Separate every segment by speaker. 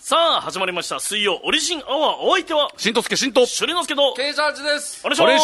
Speaker 1: さあ始まりました水曜オリジンアワー。お相手は
Speaker 2: しんとすけしんと
Speaker 1: しゅりのすけと
Speaker 3: ケイジャージです。
Speaker 1: お願いします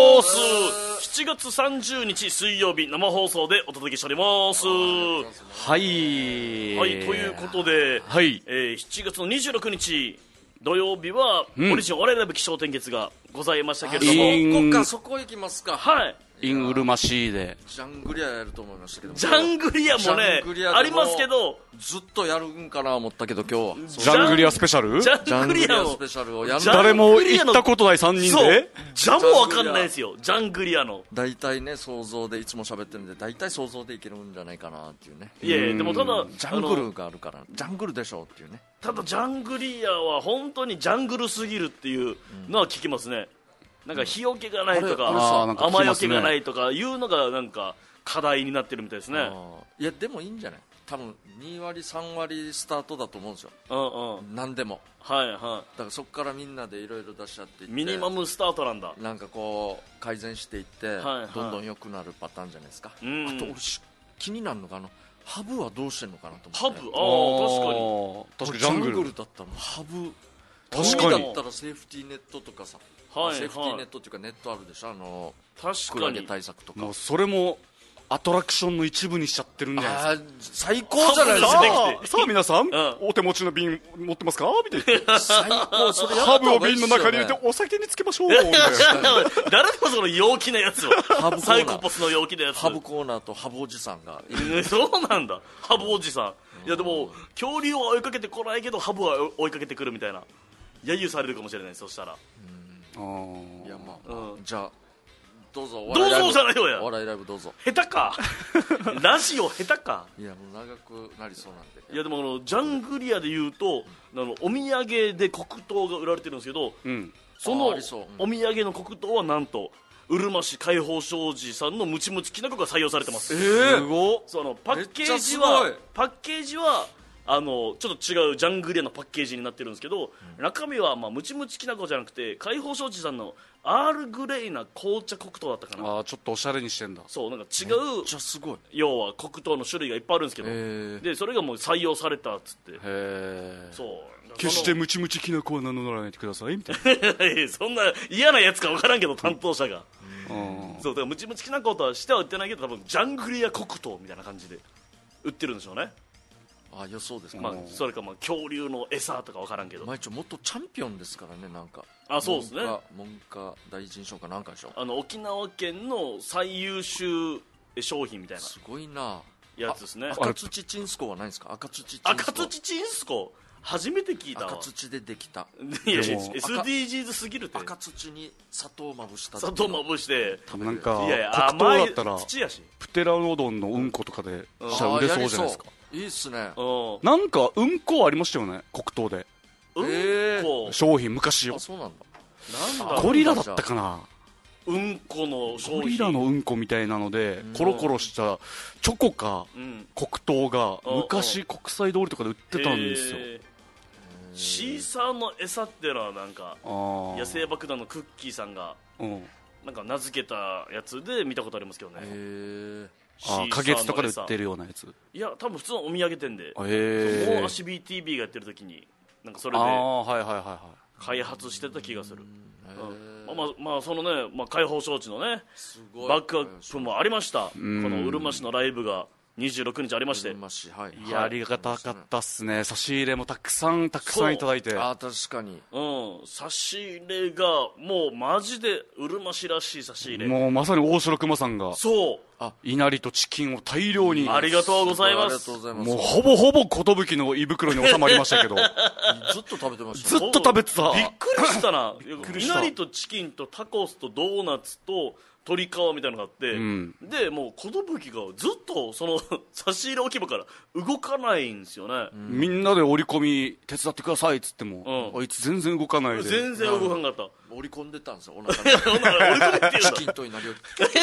Speaker 1: 。7月30日水曜日生放送でお届けしております。
Speaker 2: はい、
Speaker 1: はい、ということで、
Speaker 2: はい、
Speaker 1: 7月の26日土曜日は、オリジンお笑いライブ気象点結がございましたけれども、
Speaker 3: そこ行きますか。
Speaker 1: はい、
Speaker 2: インウルマシーで
Speaker 3: ジャングリアやると思いましたけども、
Speaker 1: ジャングリアもねありますけど、
Speaker 3: ずっとやるんかな思ったけど今日は
Speaker 2: ジャングリアスペシャル、
Speaker 1: ジャングリア
Speaker 3: スペシャルをやる。
Speaker 2: 誰も行ったことない3人で、
Speaker 1: ジャもわかんないですよ。ジャングリアの
Speaker 3: 大体ね想像でいつも喋ってるんで、大体想像でいけるんじゃないかなっていうね。
Speaker 1: いやいや、でもただ
Speaker 3: ジャングルがあるからジャングルでしょうっていうね。
Speaker 1: ただジャングリアは本当にジャングルすぎるっていうのは聞きますね。なんか日よけがないとか、雨よけがないとかいうのがなんか課題になってるみたいですね。
Speaker 3: いやでもいいんじゃない。多分2割3割スタートだと思うんですよ。何でも。
Speaker 1: はいはい。だ
Speaker 3: からそこからみんなでいろいろ出し合っていって、
Speaker 1: ミニマムスタートなんだ。
Speaker 3: なんかこう改善していって、どんどん良くなるパターンじゃないですか。あと俺気になるのがハブはどうしてんのかなと思って。
Speaker 1: ハブ、
Speaker 3: 確かにジャングルだったらハブ、
Speaker 2: 確かに
Speaker 3: だったらセーフティーネットとかさ、セーフティーネットっていうかネットあるでしょ、
Speaker 1: 確かに
Speaker 3: 対策とか。
Speaker 2: もうそれもアトラクションの一部にしちゃってるんじゃないですか。
Speaker 3: 最高じゃないですか。
Speaker 2: さあ皆さん、お手持ちの瓶持ってますかみたいな。
Speaker 3: 最高。それや
Speaker 2: ハブを
Speaker 3: った方がいい
Speaker 2: 瓶の
Speaker 3: っすよね。
Speaker 2: 中に入れてお酒につけましょう。
Speaker 1: 誰でもその陽気なやつをサイコパスの陽気なやつ、
Speaker 3: ハブコーナーとハブおじさんが
Speaker 1: そうなんだ、ハブおじさん。いやでも恐竜は追いかけてこないけどハブは追いかけてくるみたいな揶揄されるかもしれない。そしたら
Speaker 3: いやまあ、じゃあどうぞ
Speaker 1: どうぞじゃないよや。
Speaker 3: お笑いライブどうぞ。
Speaker 1: 下手かラジオ下手か。
Speaker 3: いやもう長くなりそうなんで。
Speaker 1: いやでもジャングリアで言うとお土産で黒糖が売られてるんですけど、そのお土産の黒糖はなんとうるま市解放商事さんのムチムチきな粉が採用されてます。
Speaker 3: すごっ。
Speaker 1: そのパッケージはちょっと違うジャングリアのパッケージになってるんですけど、中身はムチムチきな粉じゃなくて解放商事さんのアールグレイな紅茶黒糖だったかな。
Speaker 2: ちょっとおしゃれにしてんだ。
Speaker 1: そう、なんか違う、
Speaker 3: めっちゃすごい。
Speaker 1: 要は黒糖の種類がいっぱいあるんですけど、でそれがもう採用されたっつって。そう
Speaker 2: 決してムチムチきな粉は名乗らないでくださいみたい
Speaker 1: なそんな嫌なやつか分からんけど担当者がそうだからムチムチきな粉とはしては売ってないけど、多分ジャングリア黒糖みたいな感じで売ってるんでしょうね。
Speaker 3: 予想ですか。
Speaker 1: それか恐竜の餌とか分からんけど、
Speaker 3: 一応元チャンピオンですからね。なんか
Speaker 1: そうですね、
Speaker 3: 文化大臣賞かなんかでしょ。
Speaker 1: 沖縄県の最優秀商品みたいな
Speaker 3: すごいな
Speaker 1: やつですね。
Speaker 3: 赤土チンスコはないんですか。赤土
Speaker 1: チンスコ初めて聞いたわ。
Speaker 3: 赤土でできた。
Speaker 1: いや SDGs すぎるって。
Speaker 3: 赤土に砂糖をまぶした。
Speaker 1: 砂糖まぶして
Speaker 2: なんか黒糖だったら
Speaker 1: 土やし
Speaker 2: プテラノドンのうんことかでしたら売れそうじゃないですか。
Speaker 3: いいっすね。
Speaker 2: なんかうんこありましたよね、黒糖で。商品昔よ。
Speaker 3: そうなん
Speaker 1: だ。
Speaker 2: ゴリラだったかな。
Speaker 1: うんこの商品、
Speaker 2: ゴリラのうんこみたいなのでコロコロしたチョコか黒糖が昔国際通りとかで売ってたんですよ。
Speaker 1: シーサーの餌っていうのはなんか野生爆弾のクッキーさんがなんか名付けたやつで見たことありますけどね。
Speaker 2: 花月とかで売ってるようなやつ。
Speaker 1: いや多分普通のお土産店で、もう足 BTV がやってる時になんかそれで開発してた気がする。そのね、解放招致のねバックアップもありました。このうるま市のライブが26日ありまして、
Speaker 2: いやありがたかったっすね。差し入れもたくさんいただいて。
Speaker 3: 確かに
Speaker 1: 差し入れがもうマジでうるま市らしい差し入れ。
Speaker 2: もうまさに大城熊さんが
Speaker 1: そう
Speaker 2: いなりとチキンを大量に。
Speaker 1: ありがとうございます。
Speaker 2: もうほぼほぼ寿の胃袋に収まりましたけど
Speaker 3: ずっと食べてました。
Speaker 2: ずっと食べてた。
Speaker 1: びっくりしたな。いなりとチキンとタコスとドーナツと鶏皮みたいなのがあって、でもう寿がずっとその差し入れ置き場から動かないんですよね。
Speaker 2: みんなで折り込み手伝ってくださいっつっても、あいつ全然動かないで。
Speaker 1: 全然動かなかった。
Speaker 3: 折り込んでたんですよ、お腹に。折り込みってチキンといなりを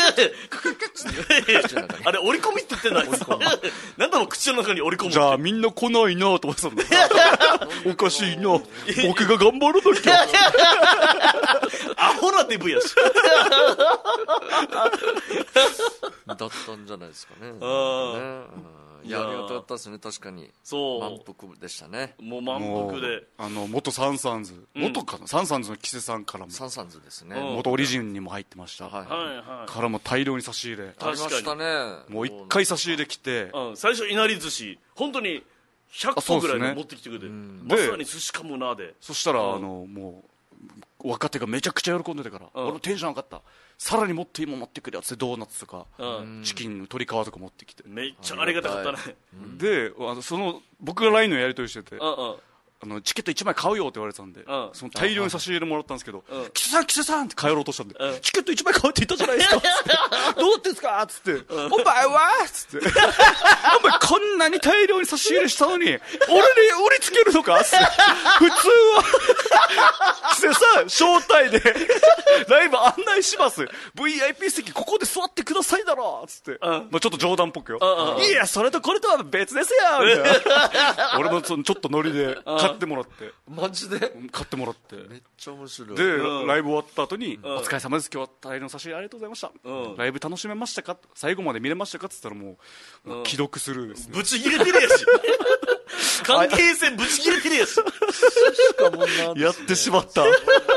Speaker 1: あれ折り込みって言ってないですか。なんだろう、口の中に折り込む。
Speaker 2: じゃあみんな来ないなと思ってたんだ。おかしいな、僕が頑張るだけ。
Speaker 1: アほらデブやし
Speaker 3: だったんじゃないですかね。いや、ありがたかったですね、確かに。
Speaker 1: そう
Speaker 3: 満腹でしたね。
Speaker 1: もう満腹で、
Speaker 2: 元サンサンズ、元かな、サンサンズのキセさんからも、
Speaker 3: サンサンズですね、
Speaker 2: 元オリジンにも入ってました、からも大量に差し入れ、
Speaker 3: ありましたね。
Speaker 2: もう1回差し入れ来て、
Speaker 1: 最初いなり寿司本当に100個ぐらいで持ってきてくれて、まさに寿司かむなで、
Speaker 2: そしたらもう若手がめちゃくちゃ喜んでたから、俺テンション上がった、さらにもっと今持ってくるやつでドーナツとか、チキンの鶏皮とか持ってきて、
Speaker 1: めっちゃありがたかったね。
Speaker 2: で僕が LINE のやり取りしてて、チケット1枚買うよって言われてたんで、その大量に差し入れもらったんですけど、キセさんって帰ろうとしたんで、チケット1枚買うって言ったじゃないですかどうなってんすかっつって、お前はっつってお前こんなに大量に差し入れしたのに俺に売りつけるのかっつって、普通はキセさん招待でライブ案内します、 VIP 席ここで座ってくださいだろっつって、ちょっと冗談っぽくよ、いやそれとこれとは別ですよみたいな俺のちょっとノリで買ってもらって、
Speaker 3: マジで
Speaker 2: 買ってもらって、
Speaker 3: めっちゃ面白い。
Speaker 2: で、ライブ終わった後に、お疲れ様です、今日は大変の差し入れありがとうございました、ライブ楽しめましたか、最後まで見れましたかって言ったらもう、既読スルーですね、
Speaker 1: ブチ切れてるやし関係性ブチ切れてるやし
Speaker 2: やってしまった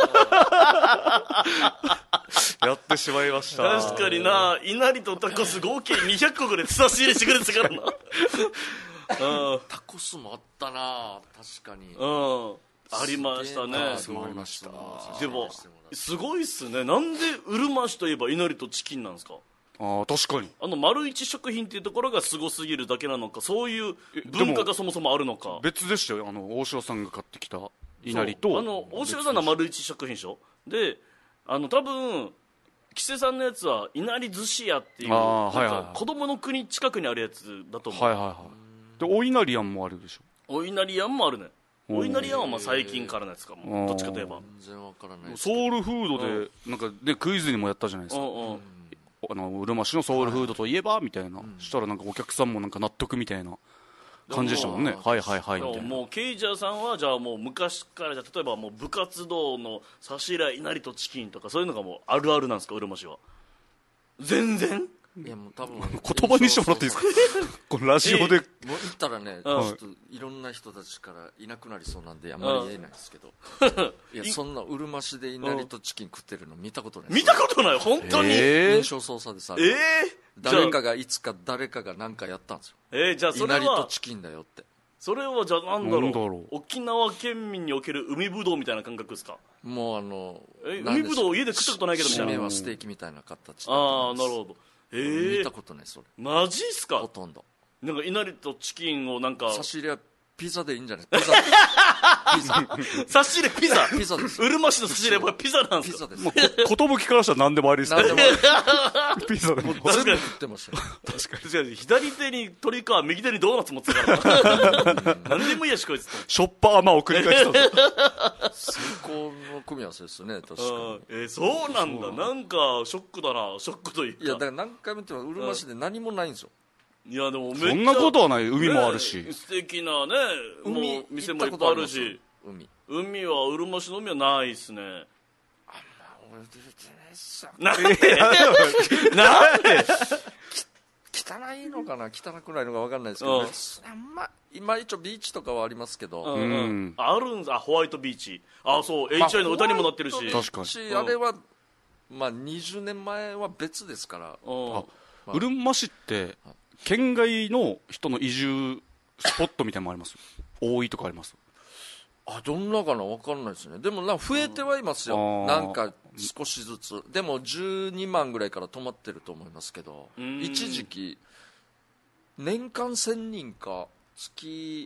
Speaker 2: やってしまいました。
Speaker 1: 確かにな、稲荷とタコス合計200個ぐらい差し入れしてくれてたからな
Speaker 3: タコスもあったな、確かに、
Speaker 1: ありましたね。
Speaker 2: ありました。
Speaker 1: でもすごいっすね。なんでうるま市といえば稲荷とチキンなんですか。
Speaker 2: 確かに
Speaker 1: 丸一食品っていうところがすごすぎるだけなのか、そういう文化がそもそもあるのか。
Speaker 2: 別でしたよ、大城さんが買ってきた稲荷と、
Speaker 1: 大城さんの丸一食品賞で、多分木瀬さんのやつは稲荷寿司屋っていう、子供の国近くにあるやつだと思う。
Speaker 2: でお稲荷庵もあるでしょ。
Speaker 1: お稲荷庵もあるね。お稲荷庵はまあ最近からのやつかも、どっちかといえば
Speaker 3: 全然わからない。
Speaker 2: ソウルフードでなんかでクイズにもやったじゃないですか、うるま市のソウルフードといえばみたいな、したらなんかお客さんもなんか納得みたいな感じでしたもんね。はいはいはいみたいな。
Speaker 1: もうケイジャーさんはじゃあもう昔から、じゃ例えばもう部活動の差し入れ稲荷とチキンとかそういうのがもうあるあるなんですか、うるま市は。全然。
Speaker 3: いやもう多分
Speaker 2: 言葉にしてもらっていいですかこのラジオで、
Speaker 3: もう言ったらね、ちょっといろんな人たちからいなくなりそうなんであんまり言えないですけど、いやそんなうるま市で稲荷とチキン食ってるの見たことない。
Speaker 1: 見たことない本当に。
Speaker 3: 印象操作でさ、誰かがいつか誰かが何かやったんですよ。
Speaker 1: じゃあそれは
Speaker 3: 稲荷とチキンだよって。
Speaker 1: それはじゃあなんだろう、沖縄県民における海ぶどうみたいな感覚ですか。
Speaker 3: もう
Speaker 1: 海ぶどう家で食ったことないけどみたいな。
Speaker 3: 締めはステーキみたいな形。
Speaker 1: ああなるほど。
Speaker 3: 見たことないそれ。
Speaker 1: マジっすか。
Speaker 3: ほとんど
Speaker 1: なんか稲荷とチキンをなんか
Speaker 3: 差し入れはピザでいいんじゃない
Speaker 1: ですか。差し入れピザ。
Speaker 3: ピザです。
Speaker 1: うるま市の差し入れはピザなんですか。
Speaker 3: ピザです。
Speaker 2: 寿からしたら何でもありですね。ピザでも
Speaker 3: 全部食ってましたよ。
Speaker 1: 確かに左手に鶏皮右手にドーナツ持ってたから何でもいいやしこいつ。
Speaker 2: ショッパーマを繰り返した
Speaker 3: 最高の組み合わせですね確か
Speaker 1: に。そうなんだ。なんかショックだな。ショックというか。
Speaker 3: いやだから何回も言ってもうるま市で何もないんですよ。
Speaker 1: いやでも
Speaker 2: そんなことはない。海もあるし、
Speaker 1: 素敵なね、もう店もいっぱいあるし、海はうるま市の海はないっすね。
Speaker 3: あんま俺出てないっすよ。
Speaker 1: なんでなんで
Speaker 3: 汚いのかな汚くないのか分かんないですけど、あんま今一応ビーチとかはありますけど、
Speaker 1: あるんだ。ホワイトビーチ。そう HI の歌にもなってるし。
Speaker 2: 確かに
Speaker 3: あれはまあ20年前は別ですから。
Speaker 2: うるま市って県外の人の移住スポットみたいなのもあります。多いとかあります。
Speaker 3: どんなかな分かんないですね。でも増えてはいますよ。なんか少しずつ。でも12万ぐらいから止まってると思いますけど、一時期年間1000人か月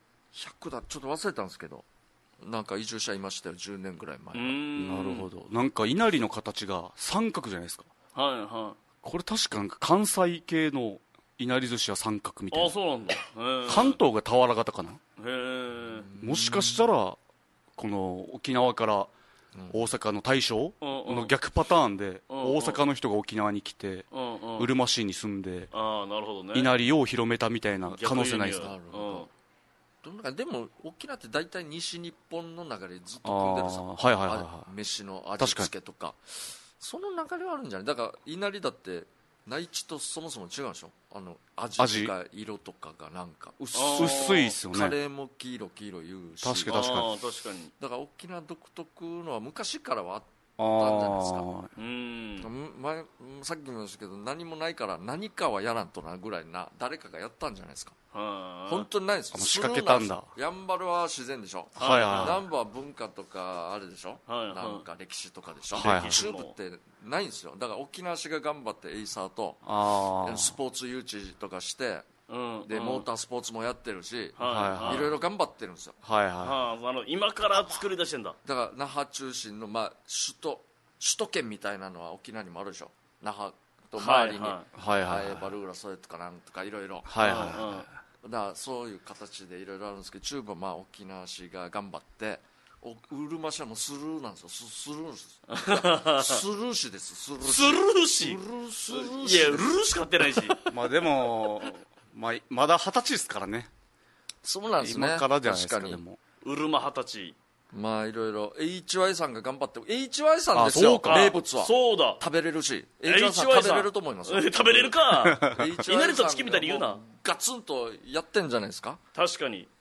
Speaker 3: 100だちょっと忘れたんですけど、なんか移住者いましたよ10年ぐらい前は。
Speaker 2: なるほど。なんか稲荷の形が三角じゃないですか。
Speaker 1: はいはい。
Speaker 2: これ確かなんか関西系の稲荷寿司は三角みたいな。
Speaker 1: そうなんだ。
Speaker 2: 関東が俵型かな。
Speaker 1: へ
Speaker 2: もしかしたらこの沖縄から大阪の大正の逆パターンで、大阪の人が沖縄に来て、うるま市に住んで、稲荷を広めたみたいな可能性ないですか。
Speaker 3: でも沖縄って大体西日本の流れずっと組んでるさ、飯の味付けとかその流れはあるんじゃない。だから稲荷だって内地とそもそも違うでしょ。味とか色とかがなんか
Speaker 2: 薄いっすよね。
Speaker 3: カレーも黄色言うし、
Speaker 2: 確かに
Speaker 3: だから沖縄独特のは昔からはあったんじゃないですか。さっきも言いましたけど、何もないから何かはやらんとなぐらいな誰かがやったんじゃないですか。本当にないですよ。
Speaker 2: 仕掛けたんだ。
Speaker 3: やんばるは自然でしょ。
Speaker 2: 南
Speaker 3: 部は文化とかあれでしょ、なんか歴史とかでしょ。中部ってないんですよ。だから沖縄市が頑張ってエイサーとスポーツ誘致とかして、でモータースポーツもやってるし、いろいろ頑張ってるんですよ。
Speaker 1: 今から作り出してんだ。
Speaker 3: だから那覇中心の、首都圏みたいなのは沖縄にもあるでしょ。那覇と周りにバルーラソレとかなんとかいろいろ、だからそういう形でいろいろあるんですけど、中部は沖縄市が頑張って、うるま市はもうスルーなんですよ。スルー市です。スルー市。いや、
Speaker 1: ルーしか買ってないし。
Speaker 2: でもまだ20歳ですからね。
Speaker 3: そうなんですね。
Speaker 2: 今からじゃないですか。でも
Speaker 1: うるま20歳。
Speaker 3: いろいろ HY さんが頑張って、 HY さんですよ、名物は。
Speaker 1: そうだ、
Speaker 3: 食べれるし HY さん食べれると思いますよ。
Speaker 1: 食べれるか。稲荷とチキみたいに言うな。
Speaker 3: ガツンとやってんじゃないですか。
Speaker 1: 確かに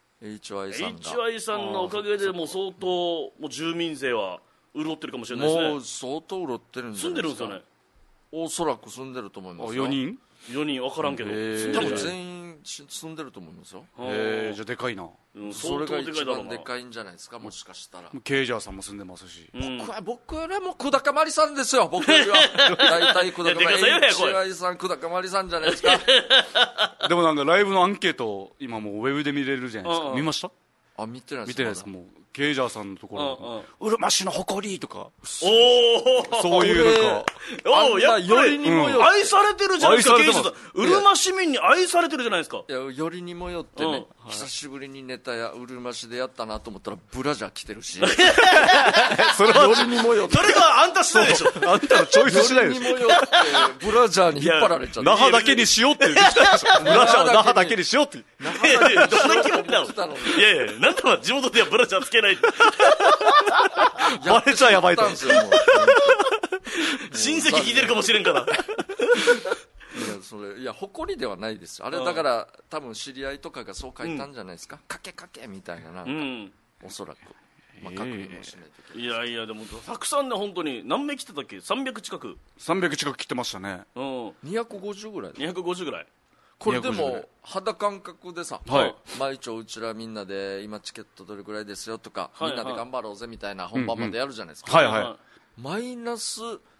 Speaker 3: HY
Speaker 1: さんのおかげでもう相当もう住民税は潤ってるかもしれないですね。
Speaker 3: もう相当潤ってるんじゃないですか。
Speaker 1: 住んでるんですよね。
Speaker 3: おそらく住んでると思いますよ。
Speaker 2: 4
Speaker 1: 人分からんけど、
Speaker 3: 多分全員住んでると思いますよ。
Speaker 2: じゃあでかいな。
Speaker 3: それが一番でかいんじゃないですか、もしかしたら。
Speaker 2: ケイジャーさんも住んでますし、
Speaker 3: 僕らも久高まりさんですよ。僕よりは大体久高まり HY さん、久高まりさんじゃないですか。
Speaker 2: でもなんかライブのアンケート今もうウェブで見れるじゃないですか。見ました？
Speaker 3: 見てないです。
Speaker 2: 見てないです。もうケイジャーさんのところうるま市の誇りとか、そういうなんか
Speaker 1: やっぱり愛されてるじゃないですか。ケイジャーさんうるま市民に愛されてるじゃないですか。
Speaker 3: いや、よりにもよってね、久しぶりにネタやうるま市でやったなと思ったらブラジャー着てるし、
Speaker 2: それは
Speaker 3: よりにもよって、
Speaker 1: それはあんた次第でしょ。
Speaker 2: あんたのチョイス次第でしょ。
Speaker 3: よりにもよってブラジャーに引っ張られちゃって、
Speaker 2: 那覇だけにしようって言ってきたでしょ。ブラジャーは那覇だけにしようって。
Speaker 1: どこで決まったの。いやいや、なんだ地元ではブラジャーつけないって
Speaker 2: バレちゃやばいと。親
Speaker 1: 戚聞いてるかもしれんから。
Speaker 3: いや誇りではないですあれ。だから多分知り合いとかがそう書いたんじゃないですか。かけみたいな、なんかおそらく確認もしないといけない。
Speaker 1: いやでもたくさんね、本当に何名来てたっけ。300近く
Speaker 2: 来てましたね。
Speaker 3: 250ぐらい。
Speaker 1: 250ぐらい。
Speaker 3: これでも肌感覚でさ、一応うちらみんなで今チケットどれぐらいですよとか、みんなで頑張ろうぜみたいな本番までやるじゃないですか。マイナス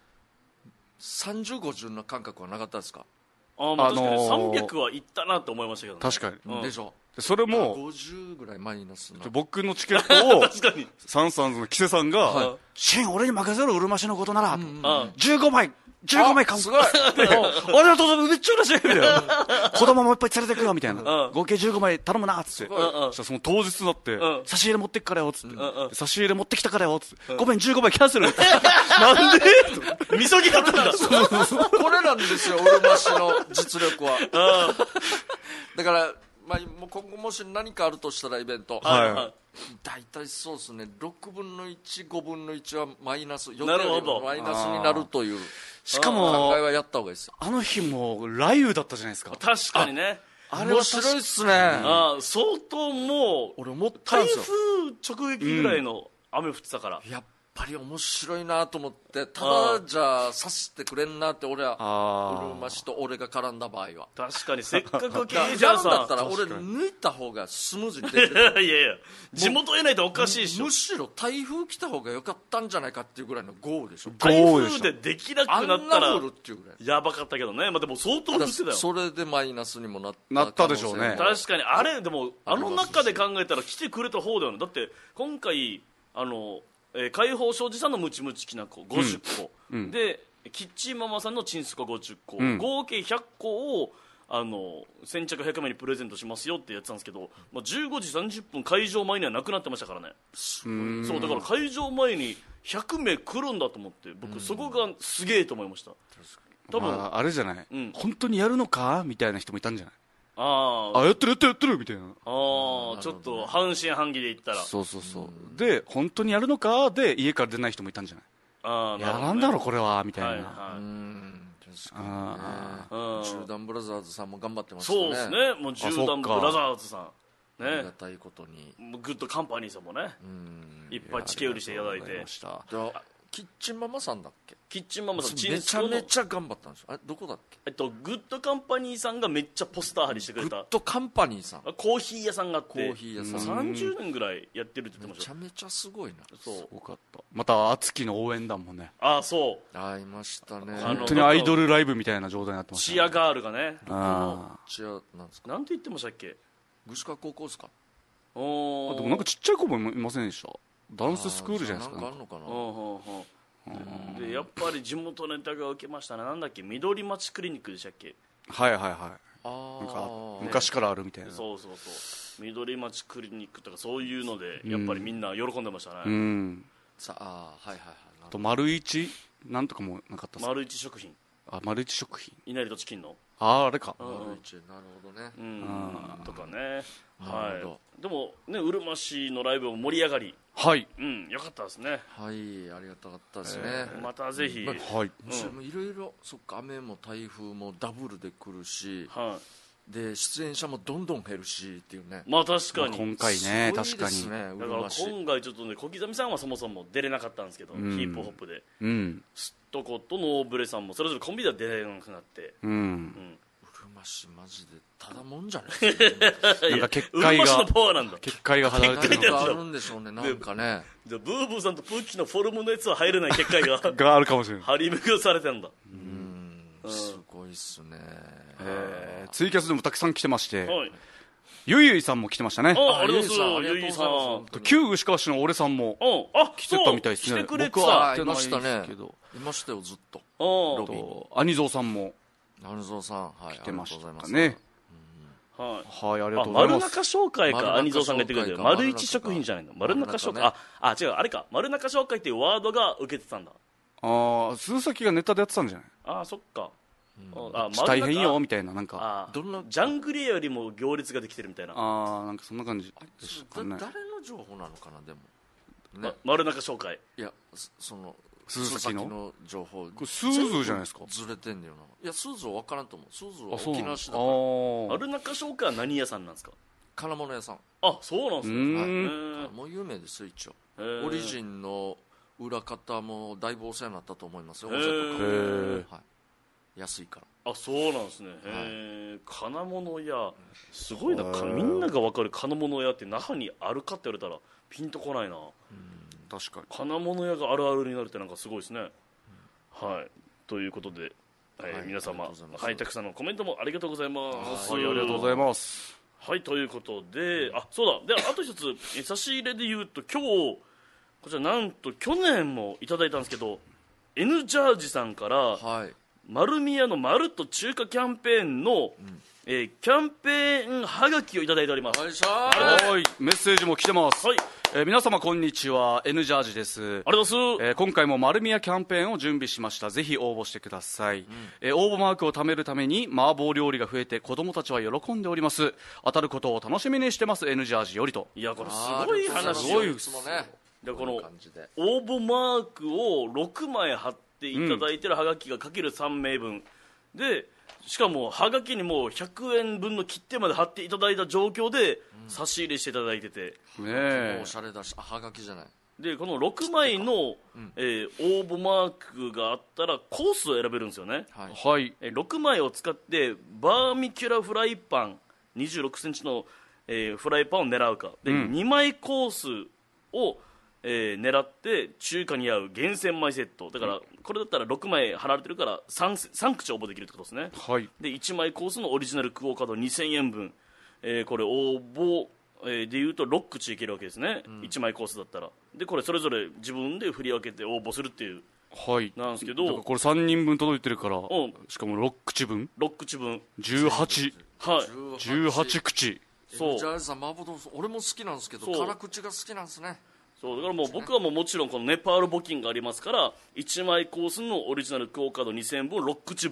Speaker 3: 30、50の感覚はなかったですか。
Speaker 1: 確かに300はいったなって思いましたけどね。
Speaker 2: 確かに、
Speaker 3: でしょ。
Speaker 2: それも
Speaker 3: 50ぐらいマイナスな。
Speaker 2: 僕のチケットを
Speaker 1: 確かに
Speaker 2: サンサンズのキセさんが「シン、俺に任せろ、うるま市のことなら15枚買う」すごい俺の父さんめっちゃ嬉しいみたいな、子供もいっぱい連れてくよみたいな、合計15枚頼むなっつって、そしたらその当日になって差し入れ持ってくからよっつって、差し入れ持ってきたからよっつって、ごめん15枚キャンセルなんで
Speaker 1: みそぎ買ったんだ。
Speaker 3: これなんですよ、うるま市の実力は。だから今後もし何かあるとしたらイベント、大体そうですね、6分の1、5分の1はマイナス、予定よりもマイナスになるという、
Speaker 2: しかも
Speaker 3: 考えはやった方がいいですよ。
Speaker 2: あの日も雷雨だったじゃないですか。
Speaker 1: 確かにね、
Speaker 3: あれ面白いっすね。
Speaker 1: 相当もう
Speaker 3: 俺思ったんですよ、
Speaker 1: 台風直撃ぐらいの雨降ってたから、
Speaker 3: やっぱり面白いなと思って、ただじゃあさしてくれんなって、俺はうるま市と俺が絡んだ場合は。
Speaker 1: 確かにせっかくケイジャーさん
Speaker 3: だったら俺抜いた方がスムーズにできる。
Speaker 1: いや地元へないとおかしいし、
Speaker 3: むしろ台風来た方が良かったんじゃないかっていうぐらいの豪雨でしょ。
Speaker 1: 台風でできなくなったらやばかったけどね。でも相当降ってたよ。
Speaker 3: それでマイナスにも
Speaker 2: なったでしょうね。
Speaker 1: 確かにあれでもあの中で考えたら来てくれた方だよね。だって今回解放庄司さんのムチムチきなこ50個、でキッチンママさんのチンスコ50個、合計100個を先着100名にプレゼントしますよってやってたんですけど、15時30分会場前にはなくなってましたからね。そうだから会場前に100名来るんだと思って、僕そこがすげえと思いました。多分
Speaker 2: あれじゃない、本当にやるのかみたいな人もいたんじゃない。 やってるみたいな。
Speaker 1: ちょっと半信半疑で言ったら。
Speaker 2: そうで中本当にやるのかで家から出ない人もいたんじゃない。やらんだろこれはみたいな。
Speaker 3: 確かにね。銃弾ブラザーズさんも頑張ってましたね。
Speaker 1: そうですね。もう銃弾ブラザーズさんね、
Speaker 3: ありがたいことに
Speaker 1: グッドカンパニーさんもね、いっぱいチケ売りしていただいて。
Speaker 3: キッチンママさんだっけ。
Speaker 1: キッチンママさん
Speaker 3: めちゃめちゃ頑張ったんですよ。あれどこだっけ。
Speaker 1: グッドカンパニーさんがめっちゃポスター貼りしてくれた。
Speaker 3: グッドカンパニーさん、
Speaker 1: コーヒー屋さんがあって、
Speaker 3: コーヒー屋さん
Speaker 1: 30年ぐらいやってるって言ってました。
Speaker 3: めちゃめちゃすごいな。
Speaker 1: そう
Speaker 2: すごかった。また敦貴の応援団もね。
Speaker 1: そう
Speaker 3: 会いましたね。
Speaker 2: 本当にアイドルライブみたいな状態になってました、
Speaker 1: チアガールがね。
Speaker 3: チアなんですか。
Speaker 1: なんて言ってましたっけ。
Speaker 3: 具志川高校ですか。
Speaker 2: でもなんかちっちゃい子もいませんでした。ダンススクールじゃないですか。
Speaker 3: なんかあるのか
Speaker 1: な。でやっぱり地元ネタが受けましたね。なんだっけ、緑町クリニックでしたっけ。
Speaker 2: はいなんか昔からあるみたいな。
Speaker 1: そう緑町クリニックとかそういうのでやっぱりみんな喜んでましたね。
Speaker 2: あと丸一なんとかもなかったっすか。
Speaker 1: 丸一食品。
Speaker 2: 丸一食品。
Speaker 1: 稲荷とチキンの。
Speaker 2: あれか。
Speaker 3: 丸一、なるほどね。
Speaker 1: とかね。でもね、うるま市のライブも盛り上がり。よかったですね。
Speaker 3: ありがたかったですね。
Speaker 1: またぜひ。
Speaker 3: いろいろ、そっか、雨も台風もダブルで来るし。で出演者もどんどん減るしっていうね。
Speaker 1: 確かに
Speaker 2: 今回ね、確かに。
Speaker 1: だから今回ちょっとね、小刻みさんはそもそも出れなかったんですけど、ヒップホップで、すっとことノーブレさんもそれぞれコンビでは出れなくなって、うる
Speaker 3: ま市マジでただもんじゃないですか。
Speaker 2: なんか結界が離れてるの
Speaker 3: があるんでしょうね。なんかね、
Speaker 1: じゃブーブーさんとプーキのフォルムのやつは入れない結界が
Speaker 2: があるかもしれない。
Speaker 1: 張り巡らされてんだ。
Speaker 3: すごいっすね。
Speaker 2: ツイキャスでもたくさん来てまして、ゆいゆいさんも来てましたね。
Speaker 1: ありがとうございます。ゆいゆいさん。
Speaker 2: 旧牛川市の俺さんも来てたみたいですね。
Speaker 1: 僕は
Speaker 3: 会ってないですけど、いましたよずっと。
Speaker 2: 兄蔵さんも来てましたね。ありがとうございます。
Speaker 1: 丸中商会か。兄蔵さんが言ってくれてる。丸一食品じゃないの。丸中商会。違う、あれか。丸中商会っていうワードが受けてたんだ。
Speaker 2: 鈴崎がネタでやってたんじゃない。
Speaker 1: そっか。
Speaker 2: 大変よみたいな。なんか
Speaker 1: ジャングリアよりも行列ができてるみたいな。
Speaker 2: なんかそんな感じで
Speaker 3: したね。誰の情報なのかな。でも
Speaker 1: 丸中商会。
Speaker 3: いや、その
Speaker 2: 鈴崎の
Speaker 3: 情報、
Speaker 2: これスーズーじゃないですか。
Speaker 3: ずれてんだよな。いや、スーズーは分からんと思う。スーズーは沖縄市だから。
Speaker 1: 丸中商会は何屋さんなんですか。
Speaker 3: 金物屋さん。
Speaker 1: そうなんですね。
Speaker 3: もう有名ですよ一応。オリジンの裏方もだいぶお世話になったと思いますよ。安いから。
Speaker 1: そうなんですね。金物屋すごいな。みんなが分かる金物屋って那覇にあるかって言われたらピンとこないな。
Speaker 2: 確かに
Speaker 1: 金物屋があるあるになるってなんかすごいですね。ということで、皆様たくさんのコメントもありがとうございます。
Speaker 2: ありがとうございます。
Speaker 1: ということで、そうだ。で、あと一つ差し入れで言うと、今日こちらなんと去年もいただいたんですけど、N ジャージさんから丸宮の丸と中華キャンペーンの、キャンペーンはがきをいただいております。
Speaker 2: メッセージも来てます。皆様こんにちは、 N ジャージです。
Speaker 1: ありがとうございます。
Speaker 2: 今回も丸宮キャンペーンを準備しました。ぜひ応募してください。応募マークを貯めるために麻婆料理が増えて子供たちは喜んでおります。当たることを楽しみにしてます。 N ジャージよりと。
Speaker 1: いや、これすごい話。
Speaker 3: すごいですもんね。
Speaker 1: で、この応募マークを6枚貼っていただいてるはがきがかける3名分で、しかもはがきにも100円分の切手まで貼っていただいた状況で差し入れしていただいてて、
Speaker 3: おしゃれだし、はがきじゃない。
Speaker 1: でこの6枚の、応募マークがあったらコースを選べるんですよね。6枚を使ってバーミキュラフライパン26センチの、フライパンを狙うかで、2枚コースを狙って中華に合う厳選米セットだから、これだったら6枚貼られてるから 3口応募できるってことですね。で1枚コースのオリジナルクオカード2000円分、これ応募、でいうと6口いけるわけですね、1枚コースだったら。でこれそれぞれ自分で振り分けて応募するっていうなんですけど、だから
Speaker 2: これ3人分届いてるから、しかも6口分18口。
Speaker 3: そう、ジャージさん麻婆豆腐俺も好きなんですけど、辛口が好きなんですね。
Speaker 1: そうだからもう僕はもちろんこのネパール募金がありますから1枚コースのオリジナルクオカード2000分6口分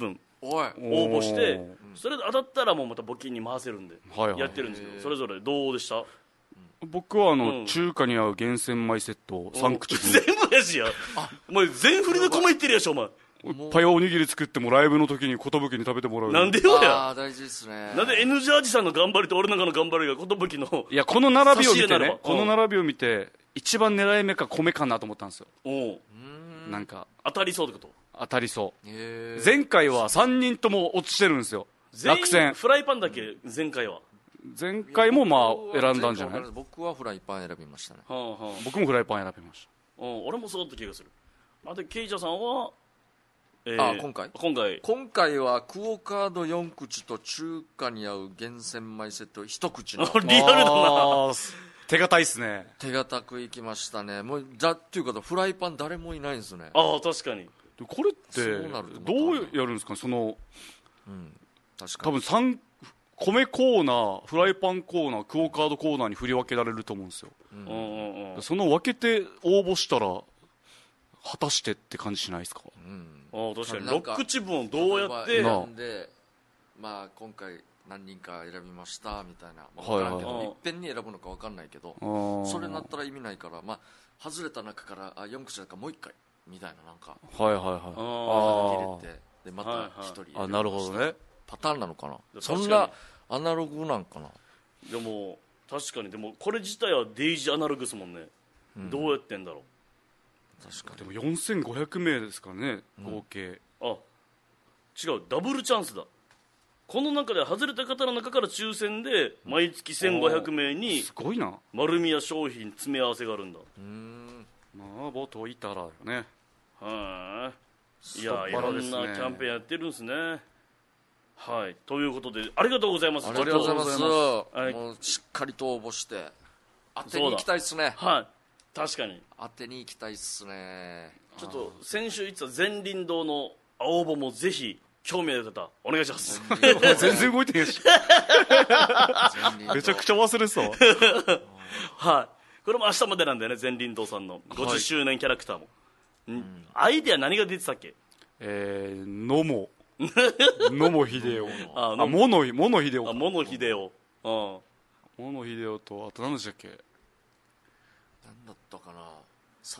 Speaker 1: 応募して、それで当たったらもうまた募金に回せるんでやってるんですけど、それぞれどうでした？
Speaker 2: 僕は中華に合う厳選米セット3口分
Speaker 1: 全部やしやお前全振りで米言ってるやしお前
Speaker 2: パヤおにぎり作ってもライブの時に寿に食べてもらう。
Speaker 1: なんでよや。
Speaker 3: 大事ですね。
Speaker 1: なんで N ジャージさんの頑張りと俺なんかの頑張りが寿の
Speaker 2: いやこの並びを見てね、この並びを見て一番狙い目か米かなと思ったんですよ。なんか
Speaker 1: 当たりそうってこと？
Speaker 2: 当たりそう。前回は3人とも落ちてるんですよ。落選。
Speaker 1: フライパンだけ前回
Speaker 2: もまあ選んだんじゃない？
Speaker 3: 僕はフライパン選びましたね。
Speaker 2: 僕もフライパン選びました。
Speaker 1: 俺もそうだった気がする。あとケイチャさんは
Speaker 3: 今回はクオカード4口と中華に合う厳選米セット1口の
Speaker 1: リアルだな。
Speaker 2: 手堅いっすね。
Speaker 3: 手堅くいきましたね。もうっていうかフライパン誰もいないんですね。
Speaker 1: 確かに。
Speaker 2: これってどうやるんですか？確かに多分米コーナー、フライパンコーナー、クオカードコーナーに振り分けられると思うんですよ。その分けて応募したら果たしてって感じしないですか？
Speaker 1: 確かに6口分どうやって
Speaker 3: 選んで、まあ今回何人か選びましたみたいな、いっぺんに選ぶのか分かんないけど、それになったら意味ないから、まあ外れた中から4口だからもう1回みたいな、なんか入れてでまた1人入れました。
Speaker 2: なるほどね。
Speaker 3: パターンなのかな。そんなアナログなんかな。
Speaker 1: でも確かに、でもこれ自体はデイジーアナログですもんね。どうやってんだろう。
Speaker 2: 確かにでも4500名ですからね、合計。
Speaker 1: 違う、ダブルチャンスだ。この中で外れた方の中から抽選で毎月1500名に
Speaker 2: すごいな
Speaker 1: 丸宮商品詰め合わせがあるんだ。
Speaker 2: まあボトいたらよね。
Speaker 1: いや、いろんなキャンペーンやってるんですね。はい、ということでありがとうございます。
Speaker 3: ありがとうございます。もうしっかりと応募して当てに行きたいですね。
Speaker 1: 確かに
Speaker 3: 当てに行きたいっすね。
Speaker 1: ちょっと先週言ってた善林堂の応募もぜひ興味ある方お願いします。
Speaker 2: 全然動いてへんしめちゃくちゃ忘れそう
Speaker 1: これも明日までなんだよね。善林堂さんの50周年キャラクターも、アイデア何が出てたっけ？
Speaker 2: 野茂秀夫モノ秀夫
Speaker 1: モノ秀夫
Speaker 2: と、あと何でしたっけ？
Speaker 3: 何だったかな。佐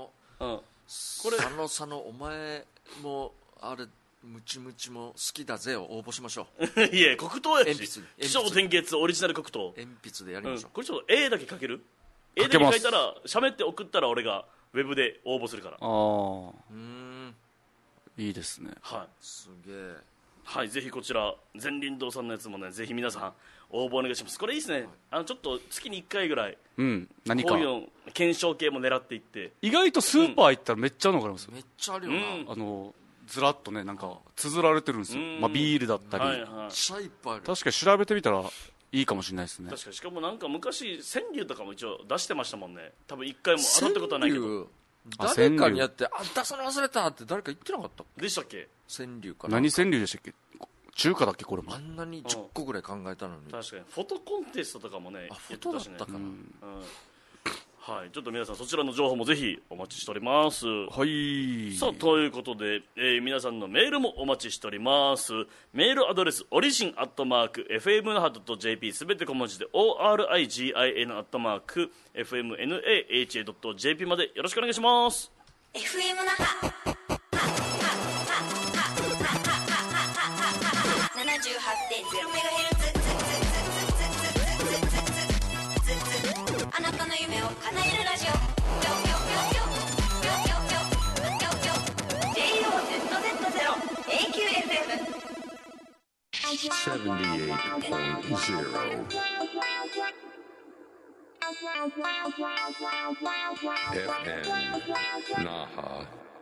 Speaker 3: 野お前もあれムチムチも好きだぜを応募しましょう。
Speaker 1: いや黒糖やし、起承転結オリジナル黒糖
Speaker 3: 鉛筆でやりましょう。
Speaker 1: これちょっと A だけ書ける？ A だけ書いたら喋って送ったら俺がウェブで応募するから。
Speaker 2: いいですね。
Speaker 3: すげえ。
Speaker 1: ぜひこちら善林堂さんのやつもね、ぜひ皆さん応募お願いします。これいいですね。ちょっと月に1回ぐらい
Speaker 2: 何か
Speaker 1: こういうの検証系も狙っていって、
Speaker 2: 意外とスーパー行ったらめっちゃ残りますよ。
Speaker 3: めっちゃあるよな。
Speaker 2: ずらっとね、なんか綴られてるんですよ。ビールだったり、
Speaker 3: めっちゃいっぱいある。
Speaker 2: 確かに調べてみたらいいかもしれないですね。
Speaker 1: 確かに。しかもなんか昔川柳とかも一応出してましたもんね。多分1回も当たったことはないけど。
Speaker 3: 誰かにやって出さの忘れたって誰か言ってなかった
Speaker 1: でしたっけ？
Speaker 3: 川柳かな。
Speaker 2: 何川柳でしたっけ？中華だっけこれも。
Speaker 3: あんなに10個ぐらい考えたのに。
Speaker 1: 確かにフォトコンテストとかもね、
Speaker 3: フォトだったかな。
Speaker 1: ちょっと皆さんそちらの情報もぜひお待ちしております。さあということで、皆さんのメールもお待ちしております。メールアドレスorigin@fmnaha.jp すべて小文字で origin@fmnaha.jp までよろしくお願いします。
Speaker 4: FM 那覇 78.0MHz あなたの夢を叶えるラジオ JOZZ0AQFM
Speaker 5: 78.0 FM Naha.